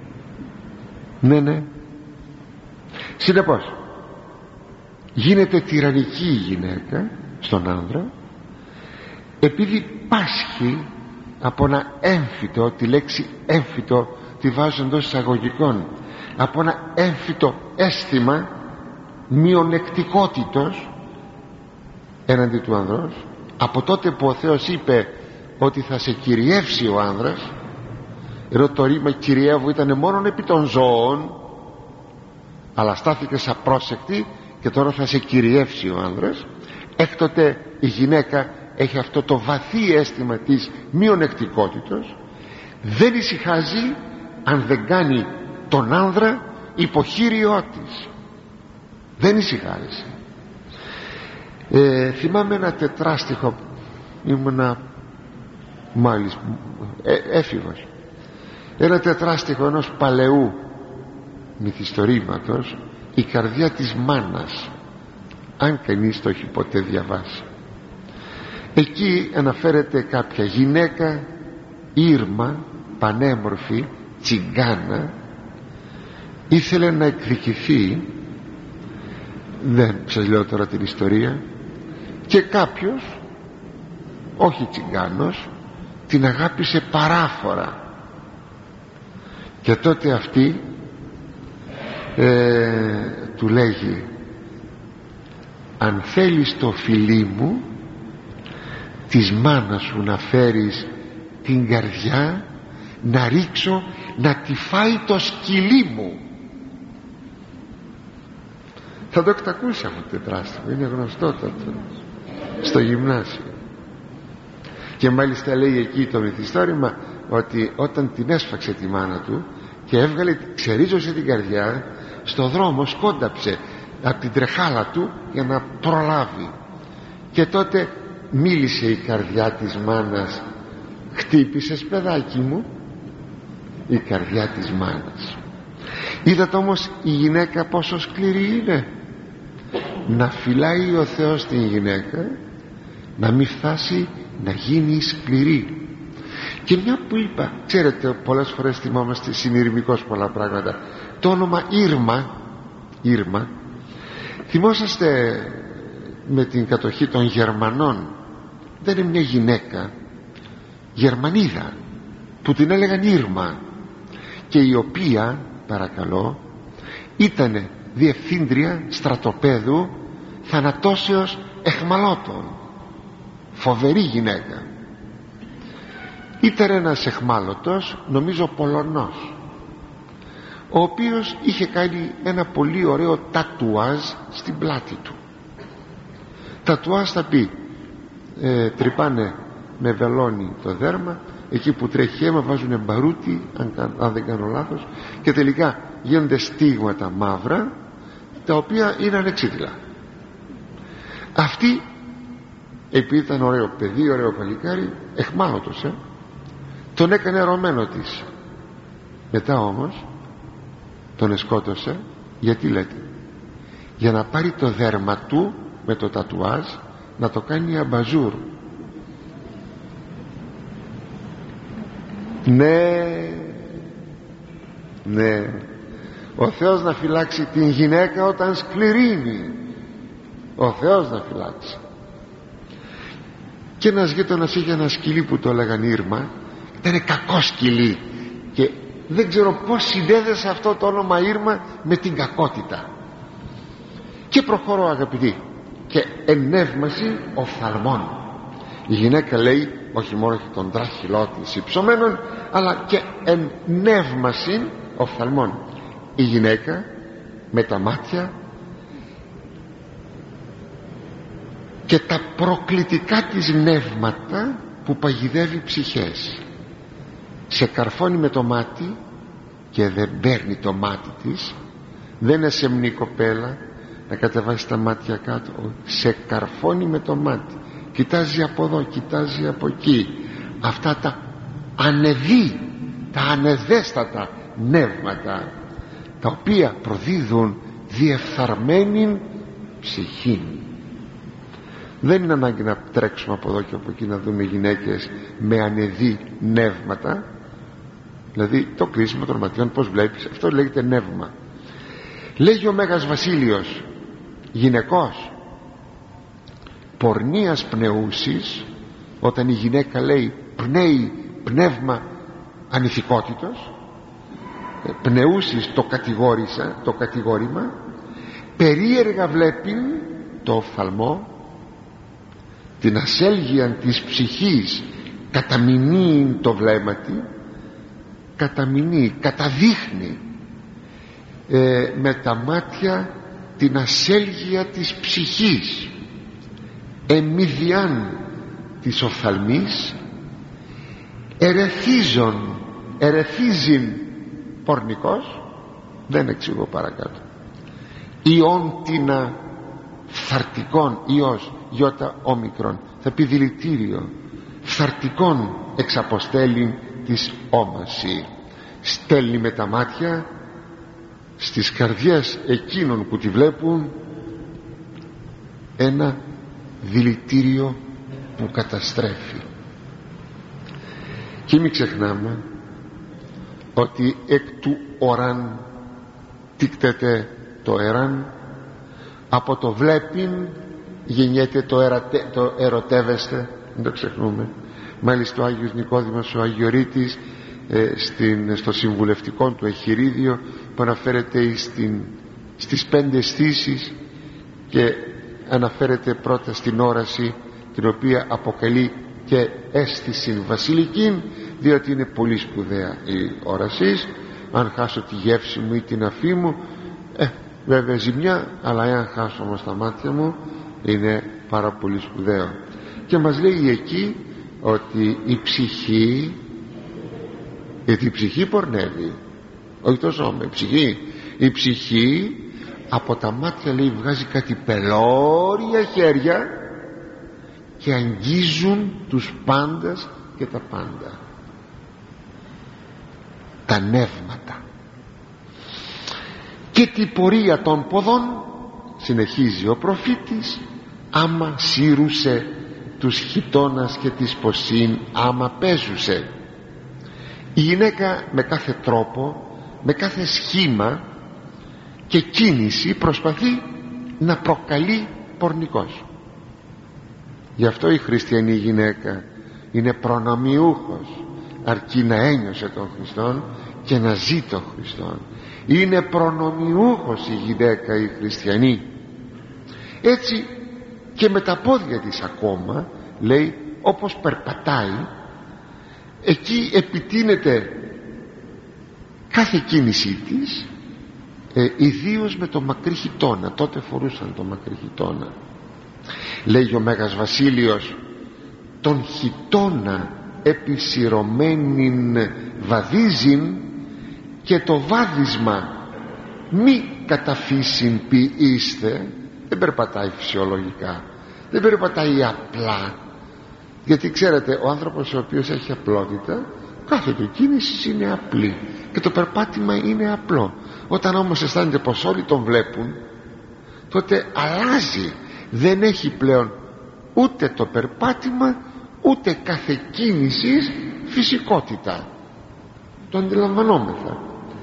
Ναι. Συνεπώς γίνεται τυραννική η γυναίκα στον άνδρα, επειδή πάσχει από ένα έμφυτο, τη λέξη έμφυτο τη βάζω εντός εισαγωγικών, από ένα έμφυτο αίσθημα μειονεκτικότητος έναντι του ανδρός, από τότε που ο Θεός είπε ότι θα σε κυριεύσει ο άνδρας, ενώ το ρήμα κυριεύω ήταν μόνο επί των ζώων, αλλά στάθηκε σαν πρόσεκτη και τώρα θα σε κυριεύσει ο άνδρας. Έκτοτε η γυναίκα έχει αυτό το βαθύ αίσθημα της μειονεκτικότητος, δεν ησυχάζει αν δεν κάνει τον άνδρα υποχείριό της, δεν ησυχάζει. Θυμάμαι ένα τετράστιχο, ήμουνα μάλιστα έφηβος, ένα τετράστιχο ενός παλαιού μυθιστορήματος, η καρδιά της μάνας, αν κανείς το έχει ποτέ διαβάσει. Εκεί αναφέρεται κάποια γυναίκα ήρμα, πανέμορφη, τσιγκάνα, ήθελε να εκδικηθεί, δεν σας λέω τώρα την ιστορία, και κάποιος, όχι τσιγκάνος, την αγάπησε παράφορα, και τότε αυτή του λέγει, αν θέλεις το φιλί μου, της μάνας σου να φέρεις την καρδιά, να ρίξω να τη φάει το σκυλί μου. Θα το εκτακούσαμε το τετράστιχο, είναι γνωστό τότε στο γυμνάσιο. Και μάλιστα λέει εκεί το μυθιστόρημα ότι όταν την έσφαξε τη μάνα του και έβγαλε, ξερίζωσε την καρδιά, στο δρόμο σκόνταψε από την τρεχάλα του για να προλάβει, και τότε μίλησε η καρδιά της μάνας, χτύπησες παιδάκι μου, η καρδιά της μάνας. Είδατε όμως η γυναίκα πόσο σκληρή είναι, να φυλάει ο Θεός την γυναίκα να μην φτάσει να γίνει σκληρή. Και μια που είπα, ξέρετε, πολλές φορές θυμόμαστε συνειρμικώς πολλά πράγματα, το όνομα Ήρμα, θυμόσαστε με την κατοχή των Γερμανών, δεν είναι μια γυναίκα Γερμανίδα που την έλεγαν Ήρμα, και η οποία, παρακαλώ, ήταν διευθύντρια στρατοπέδου θανατώσεως εχμαλώτων. Φοβερή γυναίκα. Ήταν ένας εχμάλωτος, νομίζω Πολωνός, ο οποίος είχε κάνει ένα πολύ ωραίο τατουάζ στην πλάτη του. Τατουάζ θα πει, τρυπάνε με βελόνι το δέρμα, εκεί που τρέχει αίμα βάζουν μπαρούτι, αν δεν κάνω λάθος, και τελικά γίνονται στίγματα μαύρα, τα οποία είναι ανεξίτηλα. Αυτή, επειδή ήταν ωραίο παιδί, ωραίο παλικάρι, εχμάλωτος, τον έκανε ερωμένο της. Μετά όμως τον εσκότωσε. Γιατί λέτε? Για να πάρει το δέρμα του με το τατουάζ να το κάνει αμπαζούρ. Ναι, ο Θεός να φυλάξει την γυναίκα όταν σκληρύνει, ο Θεός να φυλάξει. Και ένας γείτονας είχε ένα σκυλί που το έλεγαν Ήρμα, ήταν κακό σκυλί, και δεν ξέρω πως συνδέδεσε αυτό το όνομα Ήρμα με την κακότητα. Και προχωρώ, αγαπητοί, και ενεύμαση οφθαλμών. Η γυναίκα, λέει, όχι μόνο έχει τον τράχυλό της υψωμένον, αλλά και ενεύμαση οφθαλμών. Η γυναίκα με τα μάτια και τα προκλητικά της νεύματα που παγιδεύει ψυχές, σε καρφώνει με το μάτι και δεν παίρνει το μάτι της. Δεν είναι σεμνή κοπέλα να κατεβάσει τα μάτια κάτω, σε καρφώνει με το μάτι, κοιτάζει από εδώ, κοιτάζει από εκεί. Αυτά τα ανεδί, τα ανεδέστατα νεύματα, τα οποία προδίδουν διεφθαρμένη ψυχή. Δεν είναι ανάγκη να τρέξουμε από εδώ και από εκεί να δούμε γυναίκες με ανεδί νεύματα, δηλαδή το κλείσιμο των ματιών, πως βλέπεις, αυτό λέγεται νεύμα. Λέγει ο Μέγας Βασίλειος, γυναικός πορνείας πνεούσης, όταν η γυναίκα, λέει, πνέει πνεύμα ανηθικότητος, πνεούσις το κατηγόρημα, περίεργα βλέπειν το οφθαλμό, την ασέλγεια της ψυχής καταμεινεί το βλέμματι, καταδείχνει με τα μάτια την ασέλγεια της ψυχής, εμιδιάν της οφθαλμής, ερεθίζειν πορνικός, δεν εξηγώ παρακάτω, ιόντινα φθαρτικών, ιός γιώτα όμικρον, θα πει δηλητήριο, φθαρτικών εξαποστέλει της όμαση, στέλνει με τα μάτια στις καρδιές εκείνων που τη βλέπουν ένα δηλητήριο που καταστρέφει. Και μην ξεχνάμε ότι εκ του οράν τίκτεται το εράν, από το βλέπειν γεννιέται το ερωτεύεστε, μην το ξεχνούμε. Μάλιστα ο Άγιος Νικόδημος ο Αγιορείτης στο συμβουλευτικό του εχειρίδιο που αναφέρεται στις 5 αισθήσεις, και αναφέρεται πρώτα στην όραση, την οποία αποκαλεί και αίσθηση βασιλική, διότι είναι πολύ σπουδαία η όραση. Αν χάσω τη γεύση μου ή την αφή μου, βέβαια ζημιά, αλλά εάν χάσω όμως τα μάτια μου, είναι πάρα πολύ σπουδαίο. Και μας λέει εκεί ότι η ψυχή, γιατί η ψυχή πορνεύει, όχι το σώμα, η ψυχή από τα μάτια, λέει, βγάζει κάτι πελώρια χέρια και αγγίζουν τους πάντας και τα πάντα, τα νεύματα. Και την πορεία των ποδών, συνεχίζει ο προφήτης, άμα σύρουσε τους χιτώνας και της ποσήν, άμα παίζουσε. Η γυναίκα με κάθε τρόπο, με κάθε σχήμα και κίνηση προσπαθεί να προκαλεί πορνικός. Γι' αυτό η χριστιανή γυναίκα είναι προνομιούχος, αρκεί να ένιωσε τον Χριστόν και να ζει τον Χριστόν. Είναι προνομιούχος η γυναίκα η χριστιανή. Έτσι και με τα πόδια της ακόμα, λέει, όπως περπατάει, εκεί επιτείνεται κάθε κίνησή της, ιδίως με το μακρύ χιτώνα. Τότε φορούσαν το μακρύ χιτώνα. Λέγει ο Μέγας Βασίλειος, τον χιτώνα επισυρωμένην βαδίζειν, και το βάδισμα μη καταφύσιν ποιήστε. Δεν περπατάει φυσιολογικά, δεν περπατάει απλά, γιατί ξέρετε, ο άνθρωπος ο οποίος έχει απλότητα, κάθε του κίνηση είναι απλή και το περπάτημα είναι απλό. Όταν όμως αισθάνεται πως όλοι τον βλέπουν, τότε αλλάζει. Δεν έχει πλέον ούτε το περπάτημα ούτε κάθε κίνησης φυσικότητα. Το αντιλαμβανόμεθα.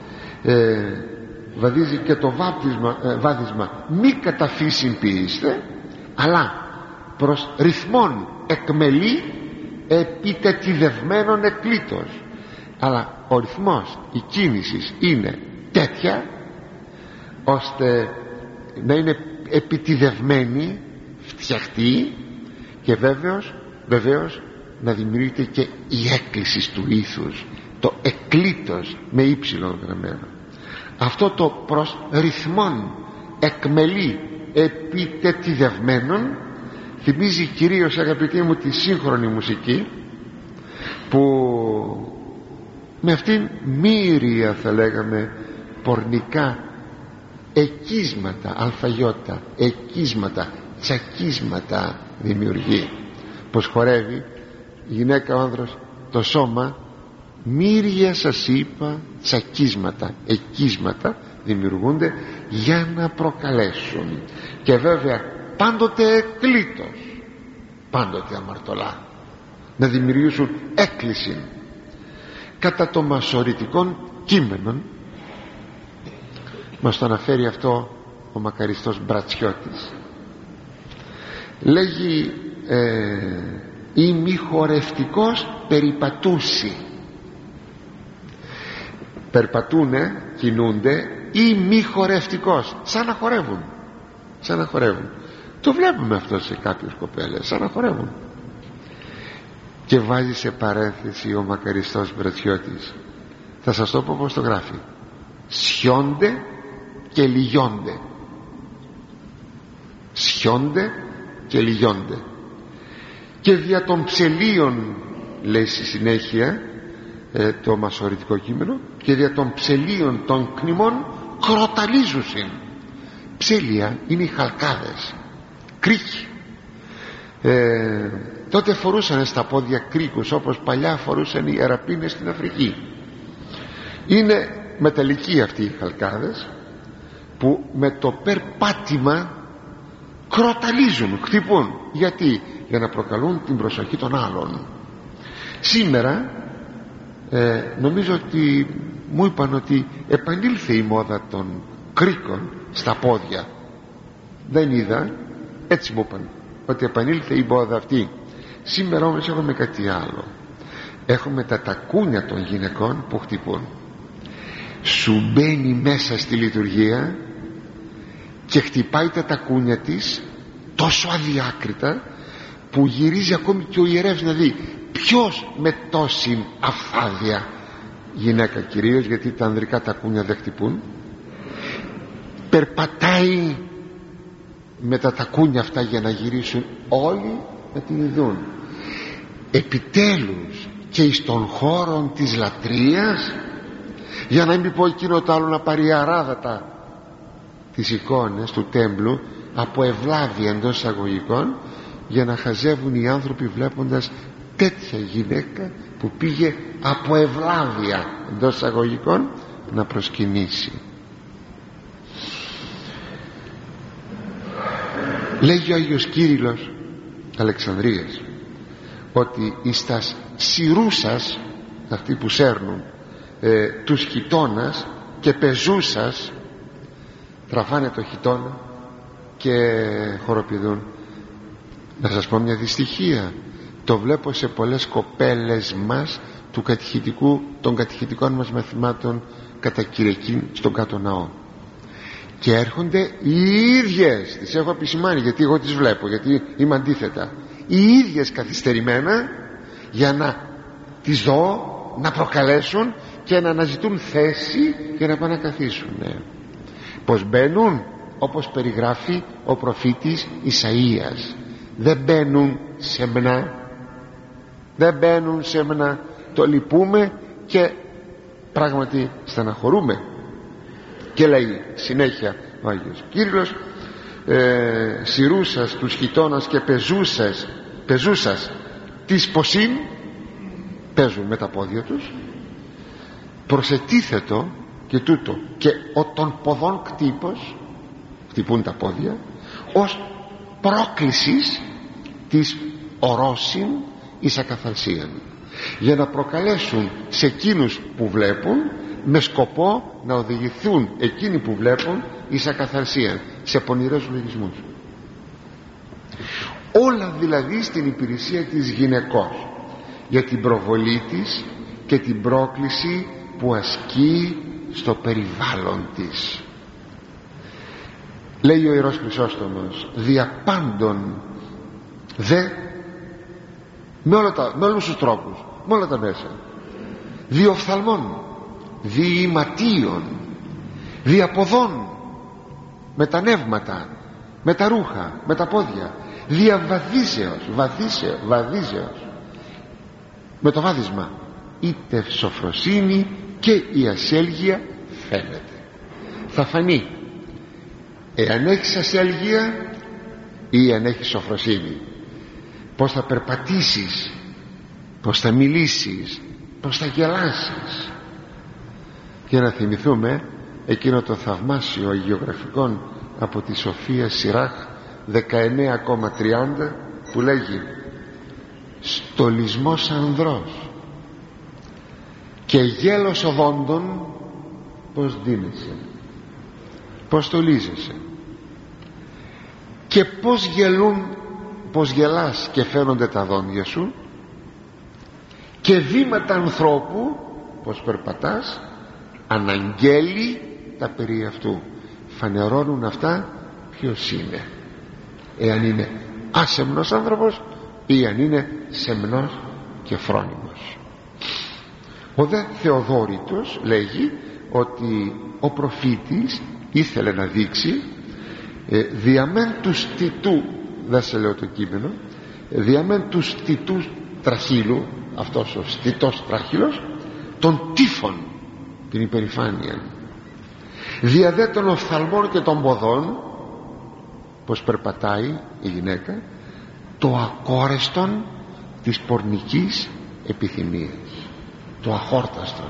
Βαδίζει και το βάδισμα μη καταφύσιν ποιήστε, αλλά προς ρυθμόν εκμελή επιτετιδευμένων εκλήτως. Αλλά ο ρυθμός, η κίνηση είναι τέτοια ώστε να είναι επιτιδευμένη, φτιαχτή, και βεβαίως να δημιουργείται και η έκκληση του ήθους, το εκλήτος με ύψιλον γραμμένο. Αυτό το προς ρυθμόν εκμελή επιτετιδευμένων θυμίζει κυρίως, αγαπητοί μου, τη σύγχρονη μουσική, που με αυτήν μύρια, θα λέγαμε, πορνικά εκίσματα, αλφαγιώτα, εκίσματα, τσακίσματα δημιουργεί. Πως χορεύει η γυναίκα, ο άνδρας, το σώμα, μύρια, σας είπα, τσακίσματα, εκίσματα δημιουργούνται για να προκαλέσουν, και βέβαια πάντοτε εκλήτως, πάντοτε αμαρτωλά, να δημιουργήσουν έκκληση. Κατά το μασοριτικών κείμενων μας το αναφέρει αυτό ο μακαριστός Μπρατσιώτης. Λέγει ή μη χορευτικός περιπατούσι. Περπατούνε, κινούνται, ή μη χορευτικός, σαν να χορεύουν, σαν να χορεύουν. Το βλέπουμε αυτό σε κάποιες κοπέλες, σαν να χορεύουν. Και βάζει σε παρένθεση ο μακαριστός Μπρατσιώτης, θα σας το πω πως το γράφει: σιώνται και λυγιώνται. Σιώνται και λυγιώνται. Και δια των ψελίων, λέει στη συνέχεια το μασοριτικό κείμενο, και δια των ψελίων των κνημών κροταλίζουσιν. Ψέλια είναι οι χαλκάδες, κρίκοι. Τότε φορούσαν στα πόδια κρίκους, όπως παλιά φορούσαν οι Αραπίνες στην Αφρική. Είναι μεταλλικοί αυτοί οι χαλκάδες, που με το περπάτημα κροταλίζουν, χτυπούν. Γιατί? Για να προκαλούν την προσοχή των άλλων. Σήμερα νομίζω ότι μου είπαν ότι επανήλθε η μόδα των κρίκων στα πόδια. Δεν είδα, έτσι μου είπαν, ότι επανήλθε η μόδα αυτή. Σήμερα όμως έχουμε κάτι άλλο. Έχουμε τα τακούνια των γυναικών που χτυπούν. Σου μπαίνει μέσα στη λειτουργία και χτυπάει τα τακούνια της τόσο αδιάκριτα, που γυρίζει ακόμη και ο ιερεύς να δει ποιος με τόση αφάδεια, γυναίκα κυρίως, γιατί τα ανδρικά τακούνια δεν χτυπούν, περπατάει με τα τακούνια αυτά για να γυρίσουν όλοι να την ειδούν. Επιτέλους και εις των χώρων της λατρείας, για να μην πω εκείνο το άλλο να πάρει αράδατα τις εικόνες του τέμπλου από ευλάβεια εντός εισαγωγικών, για να χαζεύουν οι άνθρωποι βλέποντας τέτοια γυναίκα που πήγε από ευλάβεια εντός εισαγωγικών να προσκυνήσει. Λέγει ο Άγιος Κύριλλος Αλεξανδρίας ότι εις τας σειρούσας, αυτοί που σέρνουν τους χιτώνας και πεζούσας, τραφάνε το χιτώνα και χοροπηδούν. Να σας πω μια δυστυχία, το βλέπω σε πολλές κοπέλες μας των κατηχητικών μας μαθημάτων κατά Κυριακή στον Κάτω Ναό, και έρχονται οι ίδιες, τις έχω επισημάνει γιατί εγώ τις βλέπω, γιατί είμαι αντίθετα, οι ίδιες καθυστερημένα, για να τις δω να προκαλέσουν και να αναζητούν θέση για να πάνε να καθίσουν. Πως μπαίνουν όπως περιγράφει ο προφήτης Ισαΐας, δεν μπαίνουν σεμνά, δεν μπαίνουν σεμνά. Το λυπούμε και πράγματι στεναχωρούμε. Και λέει συνέχεια ο Άγιος Κύριλλος, σειρούσας τους χιτώνας και πεζούσας της ποσήν, παίζουν με τα πόδια τους, προσετίθετο και τούτο, και ο των ποδών κτύπος, χτυπούν τα πόδια, ως πρόκλησης της ορόσην εις ακαθαρσίαν, για να προκαλέσουν σε εκείνους που βλέπουν, με σκοπό να οδηγηθούν εκείνοι που βλέπουν εις ακαθαρσίαν, σε πονηρές λογισμούς. Όλα δηλαδή στην υπηρεσία της γυναικός, για την προβολή της και την πρόκληση που ασκεί στο περιβάλλον της. Λέει ο Ιερός Χρυσόστομος, δια πάντων δε, με όλους τους τρόπους, με όλα τα μέσα, δι' οφθαλμών, δι' ηματίων, δι' αποδών, με τα νεύματα, με τα ρούχα, με τα πόδια, δια βαδίσεως, με το βάδισμα, είτε σοφροσύνη και η ασέλγεια φαίνεται. Θα φανεί εάν έχεις ασέλγεια ή αν έχεις σοφροσύνη, πως θα περπατήσεις, πως θα μιλήσεις, πως θα γελάσεις. Και να θυμηθούμε εκείνο το θαυμάσιο αγιογραφικόν από τη Σοφία Σιράχ 19,30 που λέγει στολισμός ανδρός και γέλος οδόντων, πως δίνεσαι, πως στολίζεσαι, και πως γελούν πως γελάς και φαίνονται τα δόντια σου, και βήματα ανθρώπου πως περπατάς αναγγέλει τα περί αυτού. Φανερώνουν αυτά ποιος είναι, εάν είναι άσεμνος άνθρωπος ή αν είναι σεμνός και φρόνιμος. Ο δε Θεοδόρητος λέγει ότι ο προφήτης ήθελε να δείξει διαμέν του στιτού, δεν σε λέω το κείμενο, διαμέν του στιτού τραχύλου, αυτός ο στιτός τράχυλος, των τύφων, την υπερηφάνεια, δια δε των οφθαλμών και των ποδών, πως περπατάει η γυναίκα, το ακόρεστον της πορνικής επιθυμίας, το αχόρταστον.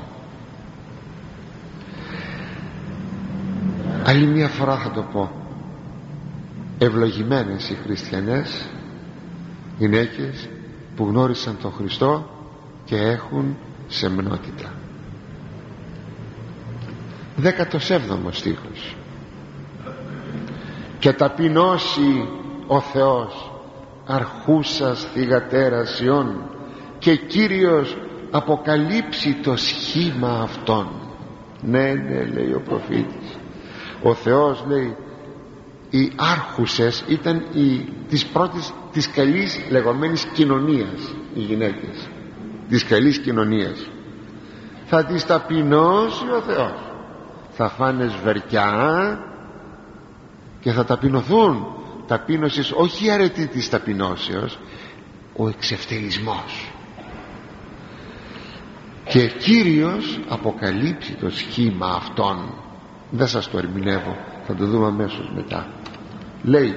Άλλη μια φορά θα το πω, ευλογημένες οι χριστιανές γυναίκες που γνώρισαν τον Χριστό και έχουν σεμνότητα. 17ο στίχος. Και ταπεινώσει ο Θεός αρχούσας θυγατέρας Ιών, και Κύριος αποκαλύψει το σχήμα αυτών. Ναι, λέει ο προφήτης, ο Θεός, λέει, οι άρχουσες ήταν της πρώτης, της καλής λεγόμενης κοινωνίας, οι γυναίκες της καλής κοινωνίας. Θα τις ταπεινώσει ο Θεός, θα φάνε σβερκιά και θα ταπεινωθούν. Ταπείνωσης, όχι η αρετή της ταπεινώσεως, ο εξευτελισμός. Και Κύριος αποκαλύψει το σχήμα αυτών. Δεν σας το ερμηνεύω, θα το δούμε αμέσως μετά. Λέει,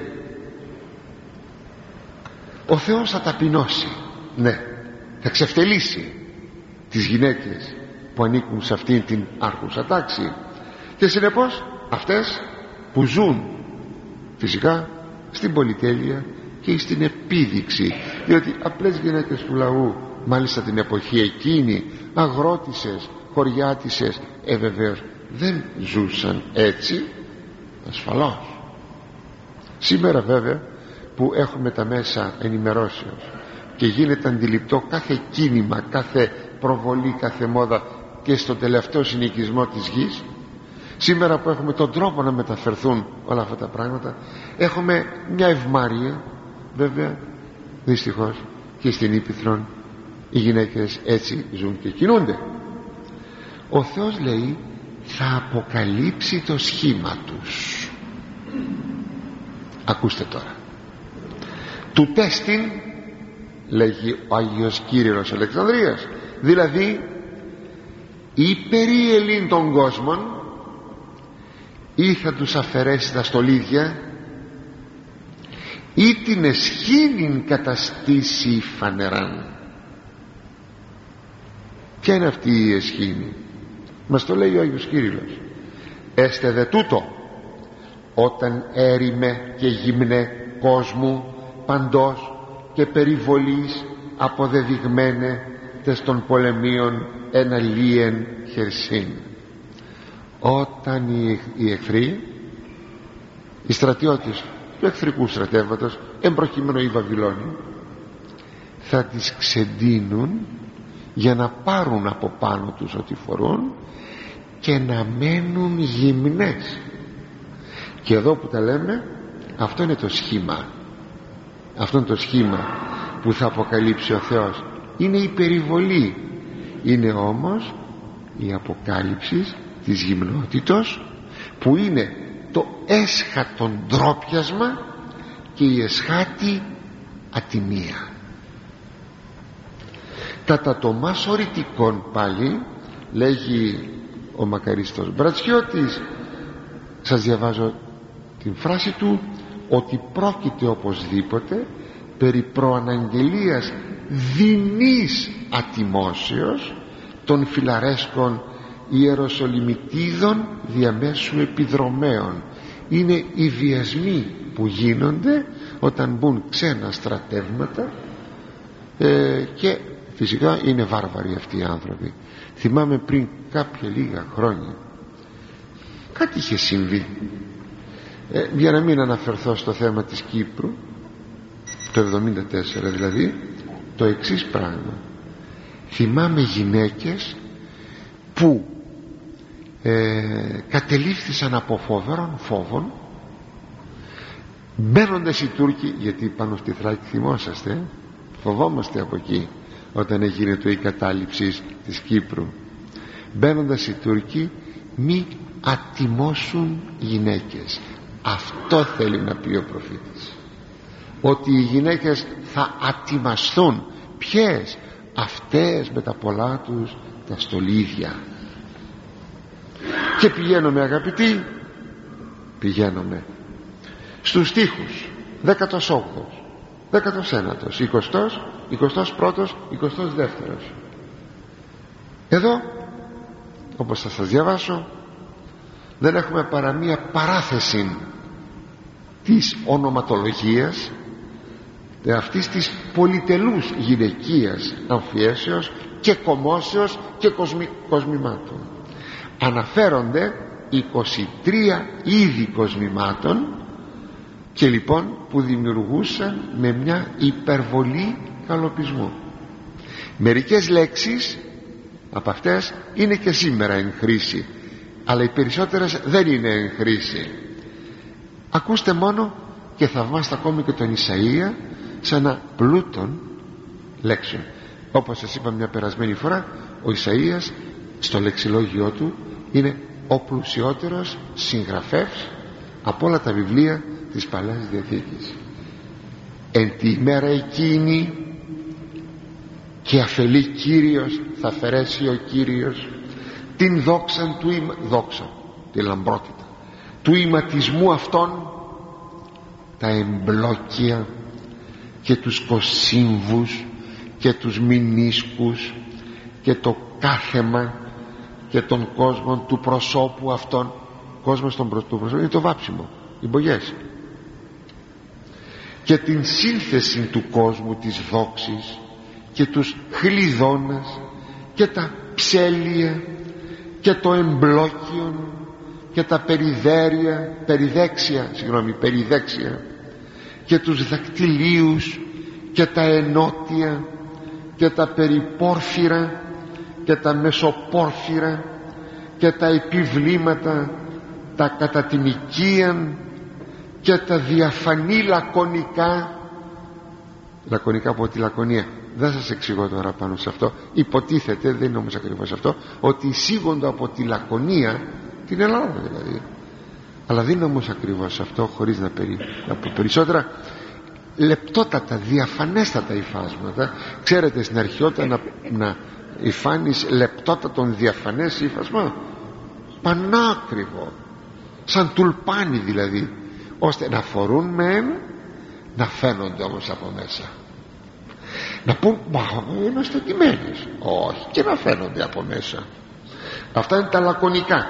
ο Θεός θα ταπεινώσει, ναι, θα εξευτελίσει τις γυναίκες που ανήκουν σε αυτήν την άρχουσα τάξη, και συνεπώς αυτές που ζουν φυσικά στην πολυτέλεια και στην επίδειξη, διότι απλές γυναίκες του λαού, μάλιστα την εποχή εκείνη, αγρότισσες, χωριάτισσες, βεβαίως δεν ζούσαν έτσι, ασφαλώς. Σήμερα βέβαια που έχουμε τα μέσα ενημερώσεως και γίνεται αντιληπτό κάθε κίνημα, κάθε προβολή, κάθε μόδα, και στο τελευταίο συνοικισμό της γης, σήμερα που έχουμε τον τρόπο να μεταφερθούν όλα αυτά τα πράγματα, έχουμε μια ευμάρεια. Βέβαια δυστυχώς και στην Ήπειθρον οι γυναίκες έτσι ζουν και κινούνται. Ο Θεός, λέει, θα αποκαλύψει το σχήμα τους. Ακούστε τώρα, του τέστην, λέγει ο Άγιος Κύριλλος Αλεξανδρίας, δηλαδή ή περίελην των κόσμων, ή θα τους αφαιρέσει τα στολίδια, ή την εσχήνην καταστήσει φανεράν. Ποια είναι αυτή η εσχήνη? Μας το λέει ο Άγιος Κύριλλος. Έστε δε τούτο, όταν έρημε και γυμνέ κόσμου παντός και περιβολής αποδεδειγμένε τες των πολεμίων εναλίεν χερσίν. Όταν οι εχθροί, οι στρατιώτες του εχθρικού στρατεύματος, εμπροκειμένου οι Βαβυλώνοι, θα τις ξεντίνουν για να πάρουν από πάνω τους ό,τι φορούν και να μένουν γυμνές. Και εδώ που τα λέμε, αυτό είναι το σχήμα, αυτό είναι το σχήμα που θα αποκαλύψει ο Θεός. Είναι η περιβολή, είναι όμως η αποκάλυψη της γυμνότητος, που είναι το έσχατον ντρόπιασμα και η εσχάτη ατιμία. Κατά το μας ορητικόν πάλι, λέγει ο μακαριστός Μπρατσιώτης, σας διαβάζω την φράση του, ότι πρόκειται οπωσδήποτε περί προαναγγελίας δεινής ατιμώσεως των φιλαρέσκων ιεροσολυμητίδων διαμέσου επιδρομέων. Είναι οι βιασμοί που γίνονται όταν μπουν ξένα στρατεύματα, και φυσικά είναι βάρβαροι αυτοί οι άνθρωποι. Θυμάμαι πριν κάποια λίγα χρόνια κάτι είχε συμβεί, για να μην αναφερθώ στο θέμα της Κύπρου, το 74 δηλαδή, το εξής πράγμα. Θυμάμαι γυναίκες που κατελήφθησαν από φοβερών φόβων, μπαίνοντας οι Τούρκοι, γιατί πάνω στη Θράκη θυμόσαστε, φοβόμαστε από εκεί όταν έγινε το η κατάληψη της Κύπρου, μπαίνοντας οι Τούρκοι μη ατιμώσουν γυναίκες. Αυτό θέλει να πει ο προφήτης, ότι οι γυναίκες θα ατιμαστούν. Ποιες? Αυτές με τα πολλά τους τα στολίδια. Και πηγαίνουμε, αγαπητοί, πηγαίνουμε στους στίχους 18ος, 19ος, 20ος, 21ος, 22ος. Εδώ, όπως θα σας διαβάσω, δεν έχουμε παρά μία παράθεση της ονοματολογίας αυτής της πολυτελούς γυναικείας αμφιέσεως και κομμώσεως και κοσμημάτων. Αναφέρονται 23 είδη κοσμημάτων και λοιπόν που δημιουργούσαν με μια υπερβολή καλοπισμού. Μερικές λέξεις από αυτές είναι και σήμερα εν χρήση, αλλά οι περισσότερες δεν είναι εν χρήση. Ακούστε μόνο και θαυμάστε ακόμη και τον Ισαΐα σαν ένα πλούτον λέξεων. Όπως σας είπα μια περασμένη φορά, ο Ισαΐας στο λεξιλόγιό του είναι ο πλουσιότερος συγγραφεύς από όλα τα βιβλία της Παλαιάς Διαθήκης. Εν τη ημέρα εκείνη και αφελή Κύριος θα αφαιρέσει ο Κύριος την δόξαν του δόξα, τη λαμπρότητα του ηματισμού αυτών, τα εμπλόκια και τους κοσύμβους και τους μηνίσκους και το κάθεμα και τον κόσμο του προσώπου αυτών. Κόσμος του προσώπου είναι το βάψιμο, οι μπογιές, και την σύνθεση του κόσμου της δόξης και τους χλιδώνας και τα ψέλια και το εμπλόκιον και τα περιδέξια και τους δακτυλίους και τα ενότια και τα περιπόρφυρα και τα μεσοπόρφυρα και τα επιβλήματα, τα κατά την οικίαν και τα διαφανή λακωνικά από τη λακωνία. Δεν σας εξηγώ τώρα πάνω σε αυτό, υποτίθεται, δεν είναι όμως ακριβώς αυτό, ότι εισήγονται από τη Λακωνία, την Ελλάδα δηλαδή, αλλά δεν είναι όμως ακριβώς αυτό, χωρίς να πω περισσότερα. Λεπτότατα, διαφανέστατα υφάσματα. Ξέρετε στην αρχή όταν να υφάνεις λεπτότατον διαφανές υφασμά, πανάκριβο, σαν τουλπάνι δηλαδή, ώστε να φορούν μεν, να φαίνονται όμως από μέσα, να πούν μα είμαστε τιμένες, όχι, και να φαίνονται από μέσα. Αυτά είναι τα λακωνικά.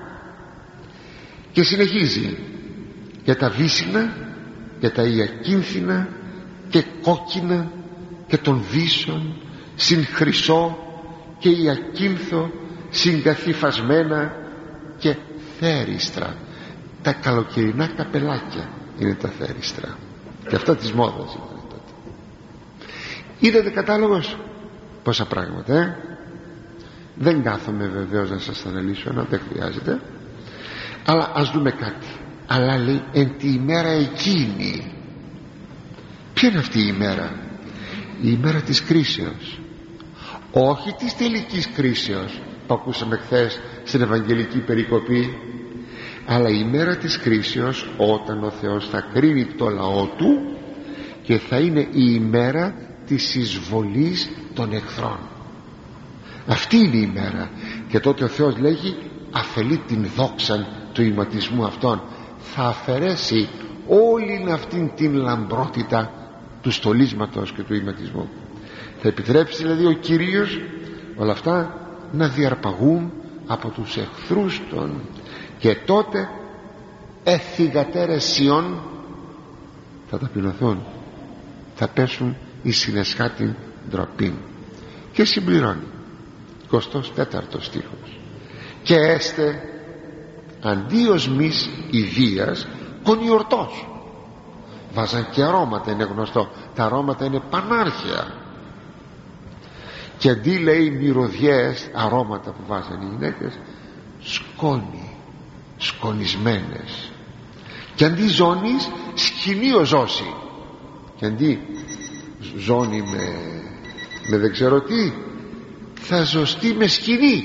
Και συνεχίζει για τα βύσσινα, για τα ιακίνθινα και κόκκινα και των βύσσων συν χρυσό και ιακίνθο συγκαθυφασμένα και θέριστρα. Τα καλοκαιρινά καπελάκια είναι τα θέριστρα, και αυτά της μόδας είναι. Είδατε κατάλογος πόσα πράγματα, Δεν κάθομαι βεβαίως να σας αναλύσω, δεν χρειάζεται, αλλά ας δούμε κάτι. Αλλά λέει εν τη ημέρα εκείνη. Ποια είναι αυτή η ημέρα? Η ημέρα της κρίσεως, όχι της τελικής κρίσεως που ακούσαμε χθες στην Ευαγγελική περικοπή, αλλά η ημέρα της κρίσεως, όταν ο Θεός θα κρίνει το λαό του και θα είναι η ημέρα της εισβολής των εχθρών. Αυτή είναι η ημέρα, και τότε ο Θεός λέγει αφελεί την δόξαν του ηματισμού αυτών, θα αφαιρέσει όλη αυτήν την λαμπρότητα του στολίσματος και του ηματισμού. Θα επιτρέψει δηλαδή ο Κύριος όλα αυτά να διαρπαγούν από τους εχθρούς των, και τότε εθιγατέρες Σιών θα ταπεινωθούν, θα πέσουν η συνεσχάτην ντροπή. Και συμπληρώνει 24ο στίχος, και έστε αντίος μης ιδίας κονιορτός. Βάζαν και αρώματα, είναι γνωστό, τα αρώματα είναι πανάρχαια. Και αντί, λέει, μυρωδιές αρώματα που βάζανε οι γυναίκες, σκόνη, σκονισμένες. Και αντί ζώνης, σκηνείο ζώση. Και αντί ζώνη με δεν ξέρω τι, θα ζωστεί με σκηνή.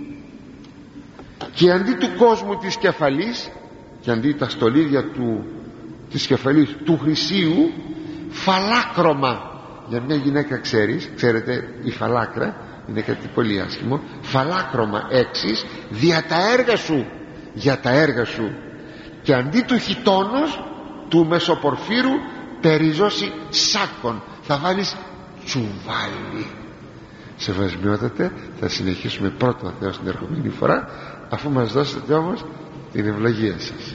Και αντί του κόσμου της κεφαλής, και αντί τα στολίδια της κεφαλής του χρυσίου, φαλάκρωμα. Για μια γυναίκα, ξέρετε, η φαλάκρα είναι κάτι πολύ άσχημο. Φαλάκρωμα έξις δια τα έργα σου, για τα έργα σου. Και αντί του χιτώνος του μεσοπορφύρου, περιζώσει σάκων, θα βάλεις τσουβάλι. Σεβασμιότατε, θα συνεχίσουμε πρώτο Θεός την ερχομένη φορά, αφού μας δώσετε όμως την ευλογία σας.